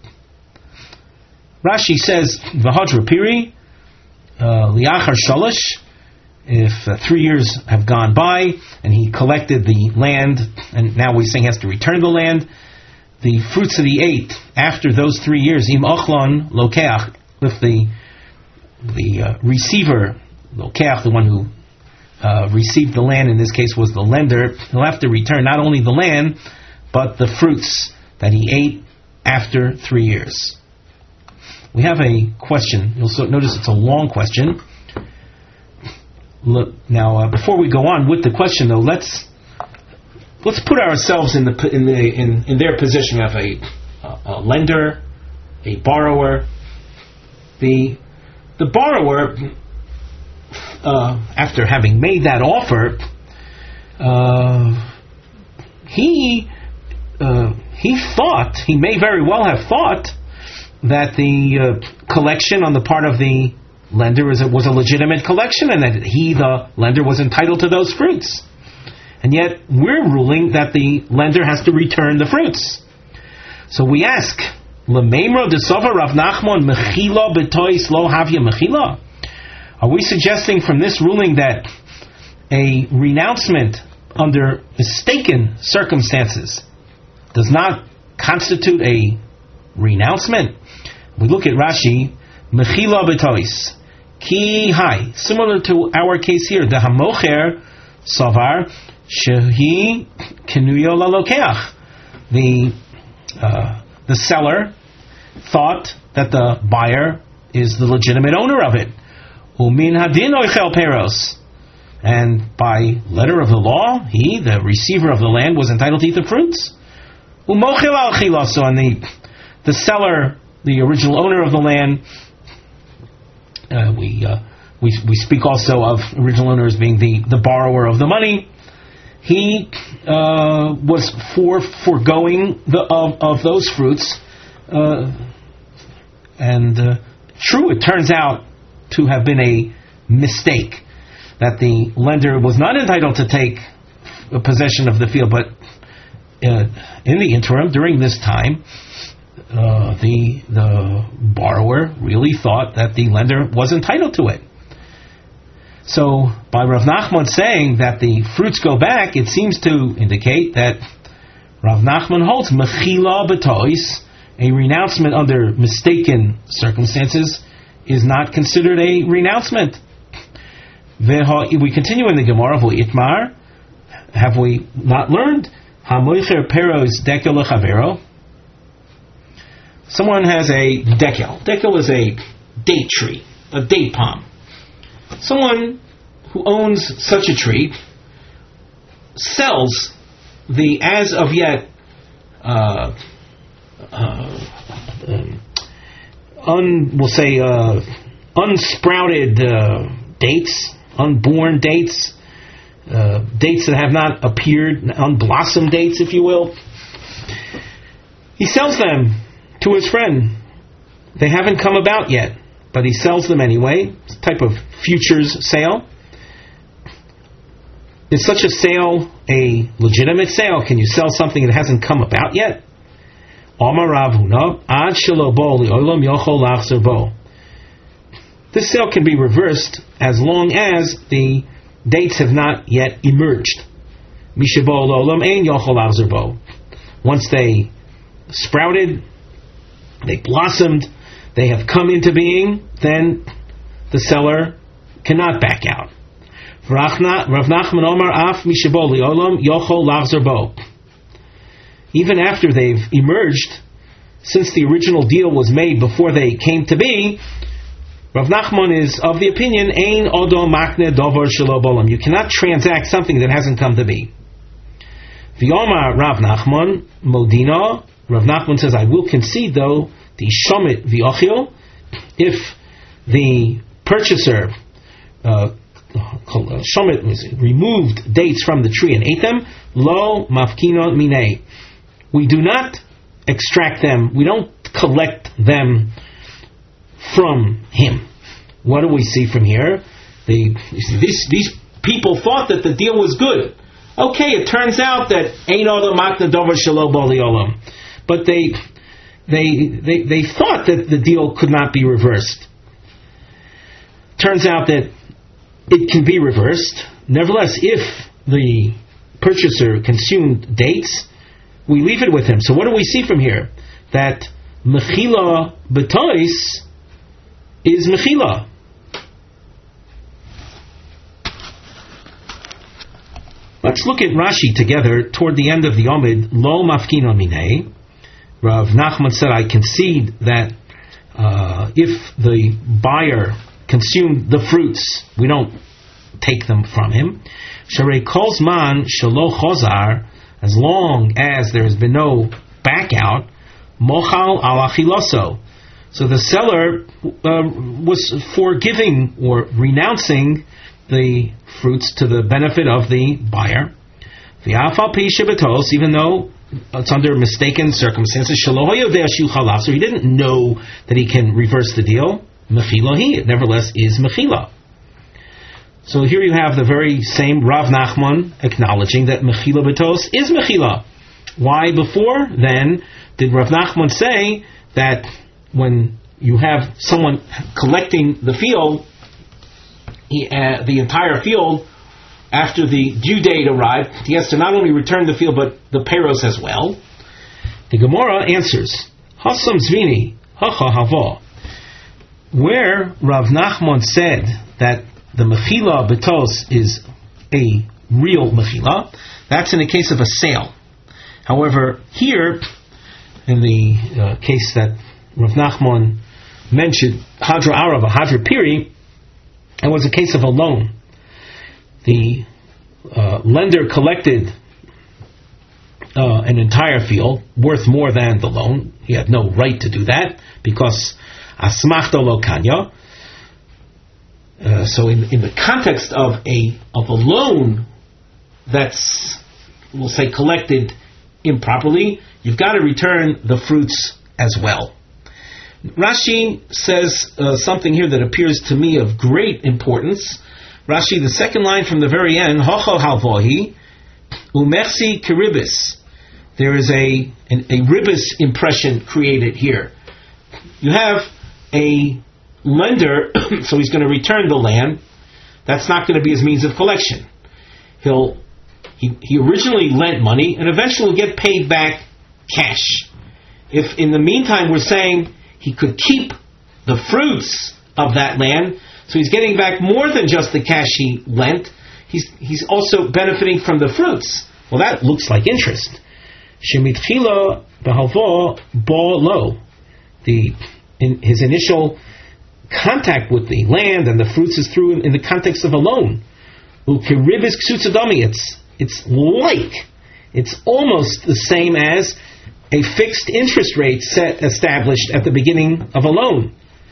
Rashi says v'hadri piri liachar shalosh. If uh, three years have gone by and he collected the land, and now we're saying he has to return the land, the fruits that he ate after those three years, im ochlon lokeach, if the the uh, receiver, lokeach, the one who uh, received the land, in this case was the lender, he'll have to return not only the land, but the fruits that he ate after three years. We have a question. You'll so notice it's a long question. Look, now, uh, before we go on with the question, though, let's let's put ourselves in the in the in, in their position of a, a, a lender, a borrower. The the borrower, uh, after having made that offer, uh, he uh, he thought he may very well have thought that the uh, collection on the part of the lender was a, was a legitimate collection, and that he, the lender, was entitled to those fruits. And yet, we're ruling that the lender has to return the fruits. So we ask, L'meimro desova Rav Nachman mechila b'tois lo havya mechila? Are we suggesting from this ruling that a renouncement under mistaken circumstances does not constitute a renouncement? We look at Rashi, mechila b'tois. Ki hai, similar to our case here, the hamocher savar shehi kenuyo lalokeach. The uh, the seller thought that the buyer is the legitimate owner of it. Umin hadin oichel peros, and by letter of the law, he, the receiver of the land, was entitled to eat the fruits. Umochel al chilaso, and the the seller, the original owner of the land. Uh, we, uh, we we speak also of original owner as being the, the borrower of the money. He uh, was for foregoing the of, of those fruits, uh, and uh, true, it turns out to have been a mistake, that the lender was not entitled to take possession of the field, but uh, in the interim, during this time, Uh, the the borrower really thought that the lender was entitled to it. So, by Rav Nachman saying that the fruits go back, it seems to indicate that Rav Nachman holds mechila b'tois, a renouncement under mistaken circumstances, is not considered a renouncement. We continue in the Gemara, Itmar, have we not learned? Hamoicher peros dekel lechavero. Someone has a dekel. Dekel is a date tree, a date palm. Someone who owns such a tree sells the as of yet uh, uh, um, un, we'll say uh, unsprouted uh, dates, unborn dates, uh, dates that have not appeared, unblossomed dates, if you will. He sells them to his friend. They haven't come about yet, but he sells them anyway. It's a type of futures sale. Is such a sale a legitimate sale? Can you sell something that hasn't come about yet? This sale can be reversed as long as the dates have not yet emerged. Once they sprouted, they blossomed, they have come into being, then the seller cannot back out. Rav Nachman Omar af mishabol li'olam yochol lachzer bo. Even after they've emerged, since the original deal was made before they came to be, Rav Nachman is of the opinion, ein odo makne dover shelo bolam. You cannot transact something that hasn't come to be. V'omar Rav Nachman modina. Rav Nachman says, I will concede though, the shomit v'ochil, if the purchaser uh, shomit, removed dates from the tree and ate them, lo mafkino minei. We do not extract them, we don't collect them from him. What do we see from here? They, these, these people thought that the deal was good. Okay, it turns out that ein olam matna dover shelo bo liolam, but they, they, they, they thought that the deal could not be reversed. Turns out that it can be reversed. Nevertheless, if the purchaser consumed dates, we leave it with him. So what do we see from here? That mechila b'tois is mechila. Let's look at Rashi together toward the end of the Omid. Lo mafkino minei. Rav Nachman said, I concede that uh, if the buyer consumed the fruits, we don't take them from him. Sharei kol zman shelo chozar, as long as there has been no back out, mochal al achiloso. So the seller uh, was forgiving or renouncing the fruits to the benefit of the buyer. V'afal pi shebetos, even though it's under mistaken circumstances, shelo hoyaveh shu chalav, so he didn't know that he can reverse the deal. Mechila he, it nevertheless is mechila. So here you have the very same Rav Nachman acknowledging that mechila betos is mechila. Why before then did Rav Nachman say that when you have someone collecting the field, he, uh, the entire field, after the due date arrived, he has to not only return the field but the peros as well? The Gemara answers, Hasam zvini, hacha havo. Where Rav Nachman said that the mechila betos is a real mechila, that's in the case of a sale. However, here, in the uh, case that Rav Nachman mentioned, Hadra Arava, Hadra Piri, it was a case of a loan. The uh, lender collected uh, an entire field worth more than the loan. He had no right to do that because asmachta lo kanya. Uh, so in, in the context of a of a loan that's, we'll say, collected improperly, you've got to return the fruits as well. Rashi says uh, something here that appears to me of great importance. Rashi, the second line from the very end, Hocho halvohi, umersi kiribis. There is a, an, a ribis impression created here. You have a lender, so he's going to return the land. That's not going to be his means of collection. He'll he, he originally lent money and eventually will get paid back cash. If in the meantime we're saying he could keep the fruits of that land, so he's getting back more than just the cash he lent, he's he's also benefiting from the fruits. Well, that looks like interest. Shemitchila b'halvo bo lo. The in his initial contact with the land and the fruits is through in, in the context of a loan. Ukiribis ksutzadami. It's it's like it's almost the same as a fixed interest rate set established at the beginning of a loan.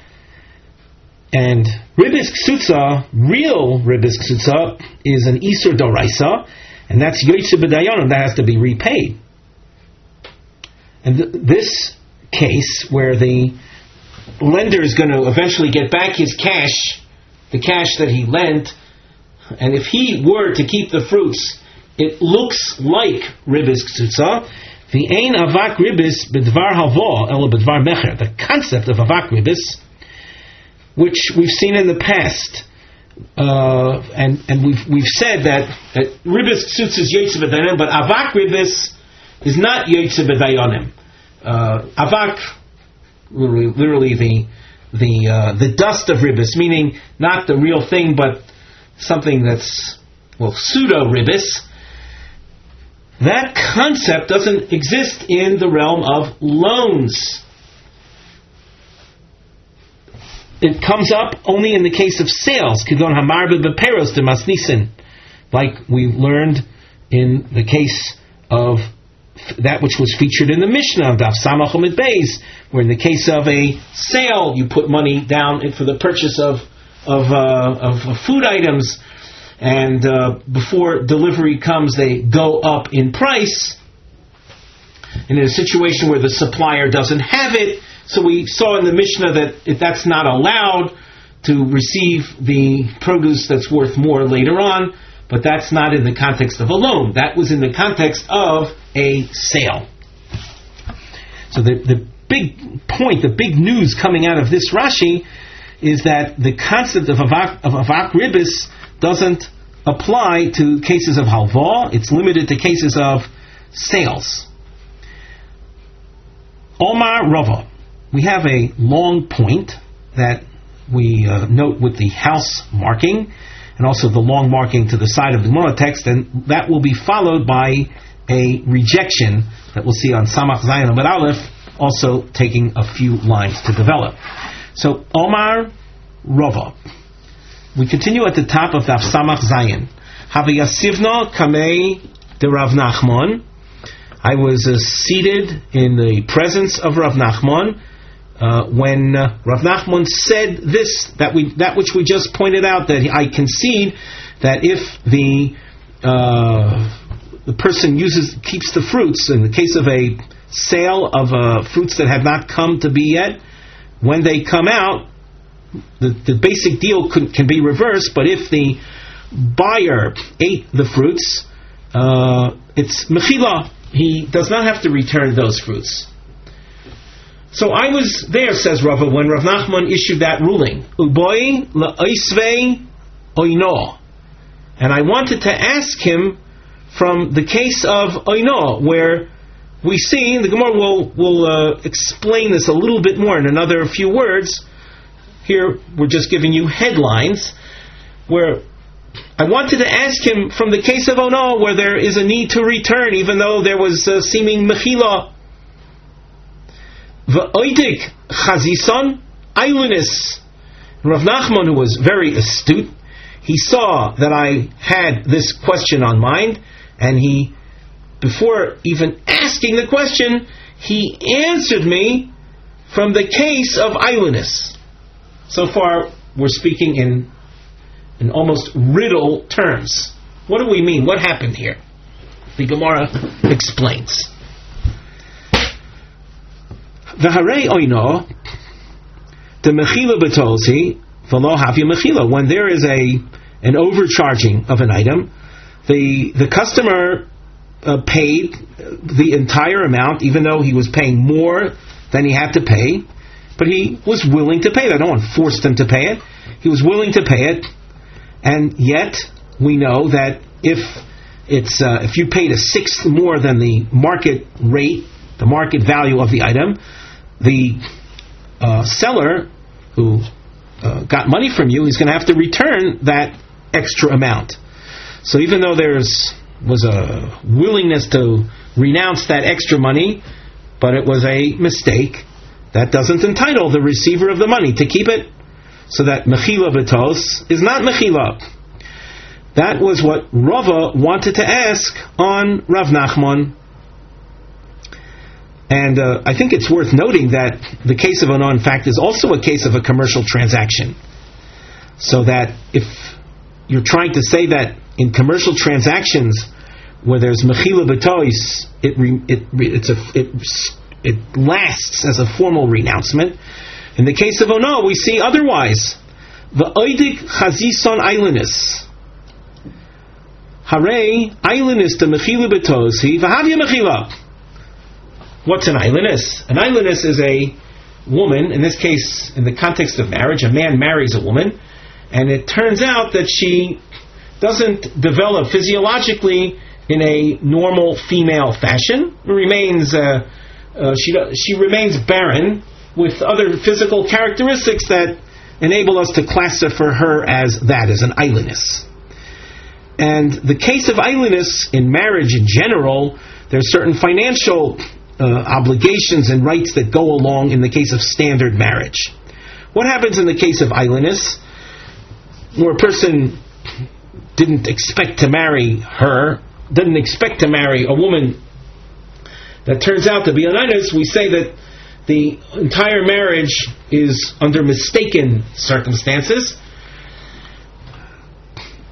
And ribis ksutza, real ribis ksutza, is an isur doraisa, and that's yoytze b'dayanim, that has to be repaid. And th- this case where the lender is going to eventually get back his cash, the cash that he lent, and if he were to keep the fruits, it looks like ribis ksutza. The ein avak ribis b'dvar havo elo b'dvar mecher. The concept of avak ribis, which we've seen in the past, uh, and and we've we've said that, that ribis ksutza is yotze b'dayanim, but avak ribis is not yotze b'dayanim. Uh, avak, literally, literally the the uh, the dust of ribis, meaning not the real thing, but something that's, well, pseudo ribis. That concept doesn't exist in the realm of loans. It comes up only in the case of sales, Kidon Hamarbe Beperos de Masnisen, like we learned in the case of that which was featured in the Mishnah of Daf Samach Amid Beis, where in the case of a sale, you put money down for the purchase of of, uh, of, of food items, and uh, before delivery comes, they go up in price. And in a situation where the supplier doesn't have it, so we saw in the Mishnah that if that's not allowed to receive the produce that's worth more later on, but that's not in the context of a loan. That was in the context of a sale. So the, the big point, the big news coming out of this Rashi is that the concept of avak, of avak ribis doesn't apply to cases of halva. It's limited to cases of sales. Omar Rava. We have a long point that we uh, note with the house marking and also the long marking to the side of the Gemara text, and that will be followed by a rejection that we'll see on Samach Zayin Amud Aleph, also taking a few lines to develop. So, Omar Rava. We continue at the top of Daf Samach Zayin. Havayasivna Kamei de Rav Nachman. I was uh, seated in the presence of Rav Nachman uh, when uh, Rav Nachman said this, that we that which we just pointed out, that I concede that if the uh, the person uses keeps the fruits in the case of a sale of uh, fruits that have not come to be yet, when they come out, the, the basic deal could, can be reversed. But if the buyer ate the fruits, uh, it's mechila. He does not have to return those fruits. So I was there, says Rava, when Rav Nachman issued that ruling. Uboi la'oisvei oino. And I wanted to ask him from the case of oino, where we see, the Gemara will, will uh, explain this a little bit more in another few words. Here we're just giving you headlines, where I wanted to ask him from the case of ono, where there is a need to return, even though there was uh, seeming mechila. V'oidik chazison ailunis. Rav Nachman, who was very astute, he saw that I had this question on mind, and he, before even asking the question, he answered me from the case of ailunis. So far, we're speaking in in almost riddle terms. What do we mean? What happened here? The Gemara explains. V'harei oino the mechila betolsi v'lo havya mechila. When there is a an overcharging of an item, the the customer uh, paid the entire amount, even though he was paying more than he had to pay, but he was willing to pay that. No one forced him to pay it. He was willing to pay it. And yet, we know that if it's uh, if you paid a sixth more than the market rate, the market value of the item, the uh, seller who uh, got money from you is going to have to return that extra amount. So even though there's was a willingness to renounce that extra money, but it was a mistake, that doesn't entitle the receiver of the money to keep it. So that mechila betos is not mechila. That was what Rava wanted to ask on Rav Nachman. And uh, I think it's worth noting that the case of ono, in fact, is also a case of a commercial transaction. So that if you're trying to say that in commercial transactions where there's mechila betos, it re, it it's a it it lasts as a formal renouncement. In the case of ono, we see otherwise. V'oidik chazison ailenis. Hare ailenis to mechila betosi v'havya mechila. What's an ailenis? An ailenis is a woman, in this case, in the context of marriage, a man marries a woman, and it turns out that she doesn't develop physiologically in a normal female fashion. Remains, uh, uh, she she remains barren, with other physical characteristics that enable us to classify her as that, as an ailenis. And the case of ailenis in marriage in general, there are certain financial uh, obligations and rights that go along in the case of standard marriage. What happens in the case of ailenis, where a person didn't expect to marry her, didn't expect to marry a woman that turns out to be an ailenis? We say that the entire marriage is under mistaken circumstances,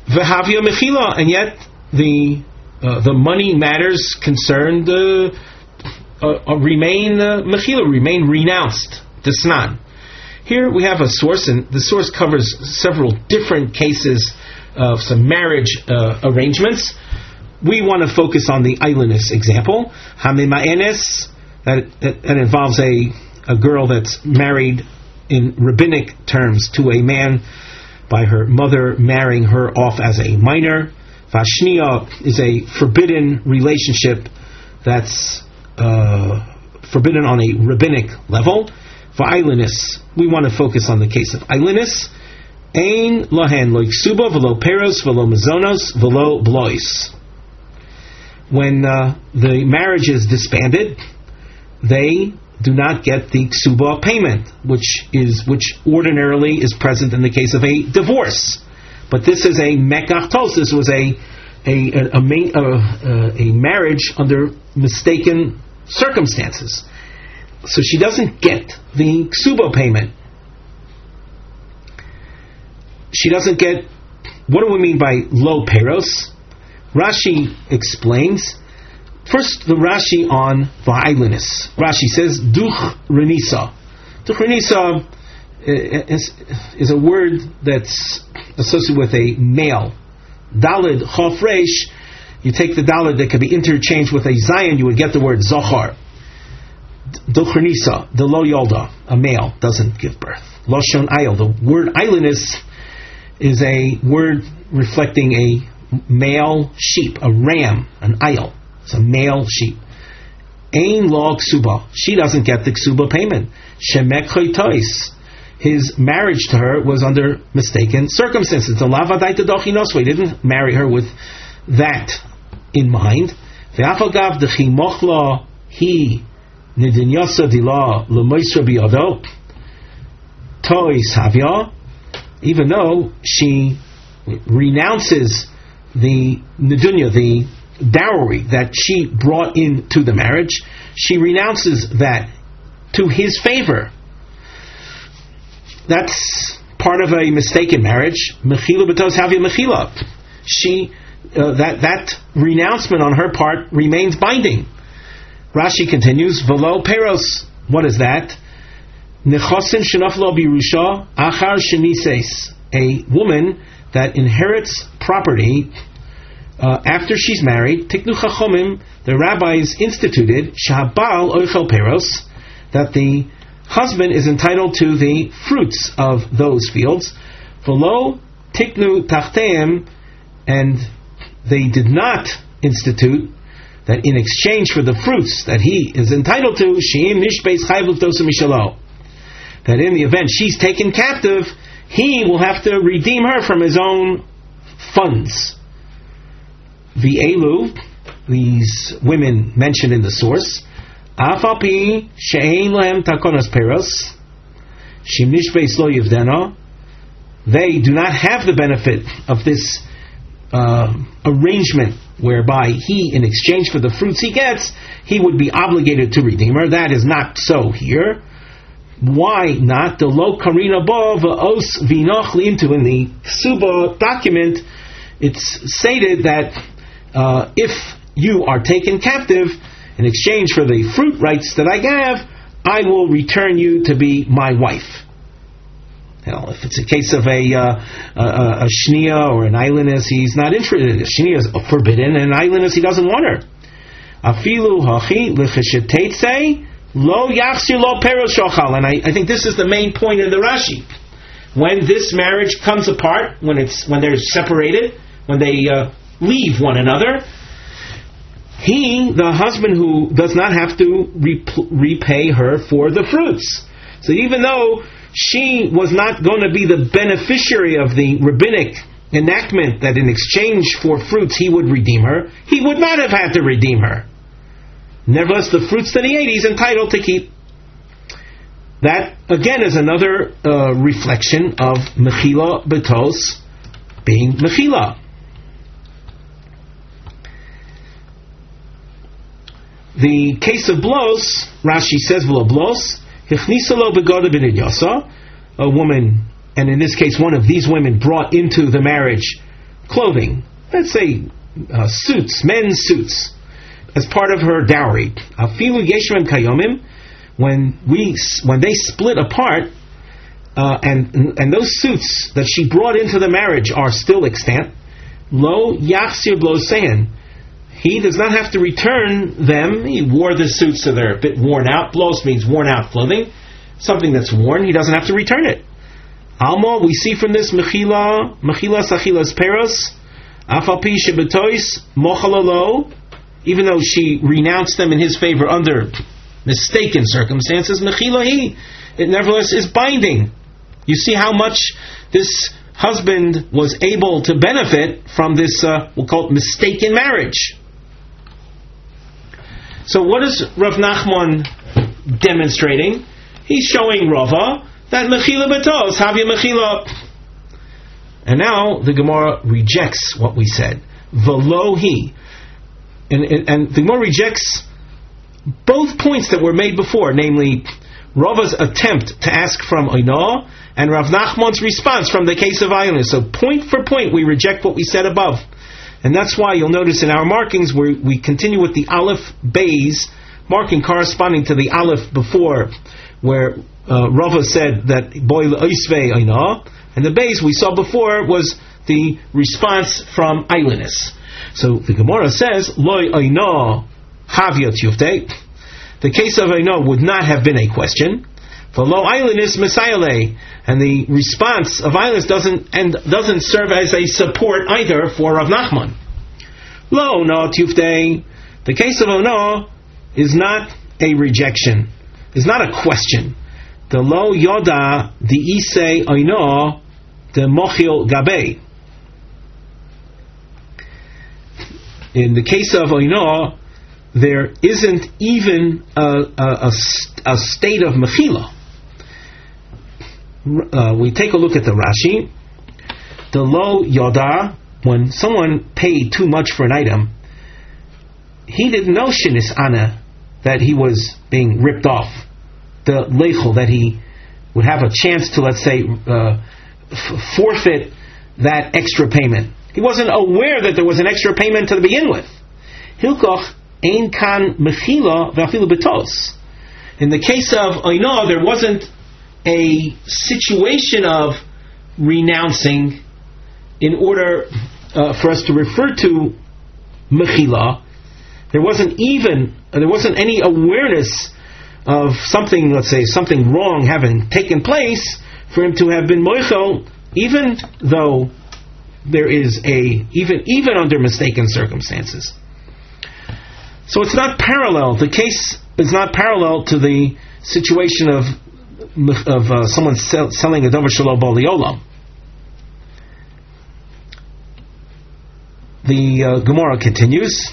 V'havya mechila, and yet the uh, the money matters concerned uh, uh, uh, remain uh, mechila, remain renounced. Desnan. Here we have a source, and the source covers several different cases of some marriage uh, arrangements. We want to focus on the islandess example. Hamima'enes, that, that that involves a a girl that's married in rabbinic terms to a man by her mother marrying her off as a minor. Vashniya is a forbidden relationship that's uh, forbidden on a rabbinic level. For islandess, we want to focus on the case of islandess. Ein lahen lo iksuba v'lo peros v'lo mazonos v'lo blois. When uh, the marriage is disbanded, they do not get the ksuba payment, which is which ordinarily is present in the case of a divorce. But this is a mekachtos. This was a a a, a, a, a marriage under mistaken circumstances. So she doesn't get the ksuba payment. She doesn't get. What do we mean by lo peros? Rashi explains. First, the Rashi on va'ailinus. Rashi says duch renisa. Duch renisa is, is a word that's associated with a male. Dalid chof reish. You take the dalid that can be interchanged with a zayin, you would get the word zohar. Duch renisa, the lo yolda, a male doesn't give birth. Loshon ayil, the word ailinus is a word reflecting a male sheep, a ram, an ayil. It's a male sheep. Ein lo ksuba. She doesn't get the ksuba payment. Shemek choitois. His marriage to her was under mistaken circumstances. The lavadaita dochinos. We didn't marry her with that in mind. Ve'afagav dechimochla hi nidinyosa dila lemoisra biyado tois havya. Even though she renounces the nidunya, the dowry that she brought into the marriage, she renounces that to his favor. That's part of a mistaken marriage. Mechila b'tos havya mechila. She uh, that that renouncement on her part remains binding. Rashi continues, v'lo peros. What is that? Nechosim shenaflo birusha achar shenises. A woman that inherits property Uh, after she's married, Tiknu Chachomim, the rabbis instituted Shahabal Oichel Peros, that the husband is entitled to the fruits of those fields. V'lo Tiknu Tachteim, and they did not institute that in exchange for the fruits that he is entitled to, Sheim Nishbeis Chayv L'Vdosa Mishalo, that in the event she's taken captive, he will have to redeem her from his own funds. V'elu, these women mentioned in the source, Afapi she'ein lahem takonos peros, shim nishbeis lo yivdena, they do not have the benefit of this uh, arrangement whereby he, in exchange for the fruits he gets, he would be obligated to redeem her. That is not so here. Why not? The lo karina bo v'os v'noch li'imtu, in the Ksuba document, it's stated that Uh, if you are taken captive, in exchange for the fruit rights that I have, I will return you to be my wife. Now, if it's a case of a uh, a, a shniya or an islandess, he's not interested. A shniya is forbidden, and an islandess, he doesn't want her. Afilu hachi l'chesheteitze lo yachsir lo peros shochal. And I, I think this is the main point in the Rashi. When this marriage comes apart, when it's when they're separated, when they uh, leave one another, he, the husband who does not have to rep- repay her for the fruits. So even though she was not going to be the beneficiary of the rabbinic enactment that in exchange for fruits he would redeem her, he would not have had to redeem her. Nevertheless, the fruits that he ate, he's entitled to keep. That, again, is another uh, reflection of Mechila B'tos being Mechila. The case of Blos, Rashi says, V'lo Blos, Hichnisa lo begoda b'nidyasa, a woman, and in this case one of these women brought into the marriage clothing, let's say uh, suits, men's suits, as part of her dowry. Afilu yeshvim kayomim, when we when they split apart, uh, and and those suits that she brought into the marriage are still extant. Lo yachsir blo sehin. He does not have to return them. He wore the suits, so they're a bit worn out. Blos means worn out clothing, something that's worn. He doesn't have to return it. Alma, we see from this mechila, mechila sachilas peros, afalpi shebetois mochalalo. Even though she renounced them in his favor under mistaken circumstances, mechila he, it nevertheless is binding. You see how much this husband was able to benefit from this, uh, we'll call it mistaken marriage. So what is Rav Nachman demonstrating? He's showing Rava that mechila betos, havya mechila. And now the Gemara rejects what we said. Velo he. And, and, and the Gemara rejects both points that were made before, namely Rava's attempt to ask from Oinah and Rav Nachman's response from the case of Ayunis. So point for point we reject what we said above. And that's why you'll notice in our markings where we continue with the Aleph Beis marking corresponding to the Aleph before, where uh, Rava said that Boy Oisvei Oinah, and the Beis we saw before was the response from Ayunis. So the Gemara says, Loi Oinah Havyot Yufte. The case of Oinah would not have been a question. For Lo Aylinis Messiah, and the response of Aylinis doesn't and doesn't serve as a support either for Rav Nachman. Lo Oinah Yufte. The case of Oinah is not a rejection, is not a question. The Lo Yoda the Isei Oinah the Mochil Gabe. In the case of Oinah, there isn't even a, a, a, a state of mechila. Uh, we take a look at the Rashi. The lo yoda, when someone paid too much for an item, he didn't know shinis ana, that he was being ripped off. The leichel, that he would have a chance to, let's say, uh, f- forfeit that extra payment. He wasn't aware that there was an extra payment to begin with. Hilkoch ein kan mechila v'afilu betos. In the case of Oinah, there wasn't a situation of renouncing in order uh, for us to refer to mechila. There wasn't even, there wasn't any awareness of something, let's say, something wrong having taken place for him to have been moichel, even though there is a, even even under mistaken circumstances. So it's not parallel. The case is not parallel to the situation of of uh, someone sell, selling a davar shelo bo liolam. The uh, Gemara continues.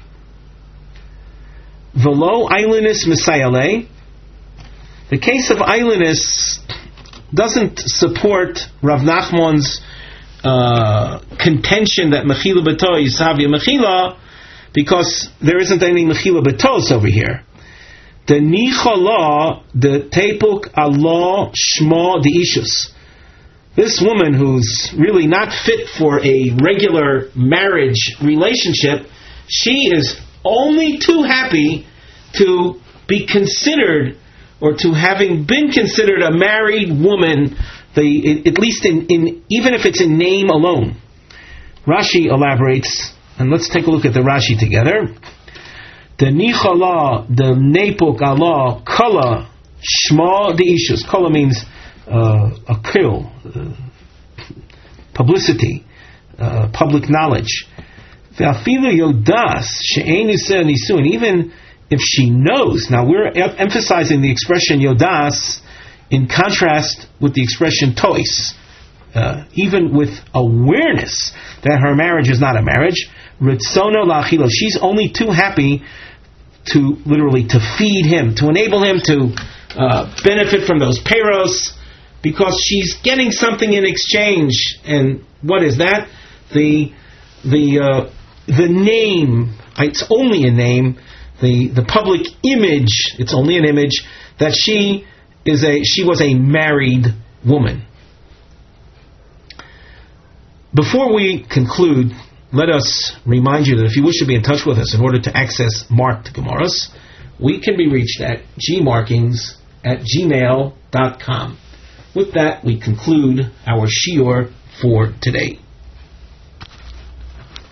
Velo Aylinis Messiah. The case of Aylinis doesn't support Rav Nachman's uh, contention that mechila beto is havya mechila, because there isn't any mechila betos over here. The nichala, the tepuk Allah shma the ishus. This woman who's really not fit for a regular marriage relationship, she is only too happy to be considered, or to having been considered a married woman, the, at least in, in even if it's in name alone. Rashi elaborates, and let's take a look at the Rashi together. The nichala, the nepuk Allah, kala, shma the ishus. Kala means uh, a kill, uh, publicity, uh, public knowledge. Ve'afilu yodas she'ein yiseh nisuin. Even if she knows. Now we're emphasizing the expression yodas in contrast with the expression tois. Uh, even with awareness that her marriage is not a marriage, ritzono la'achilo, she's only too happy to literally to feed him, to enable him to uh, benefit from those peros, because she's getting something in exchange. And what is that? The the uh, the name. It's only a name. The the public image. It's only an image that she is a she was a married woman. Before we conclude, let us remind you that if you wish to be in touch with us in order to access marked Gemaras, we can be reached at gmarkings at gmail dot com. With that, we conclude our shiur for today.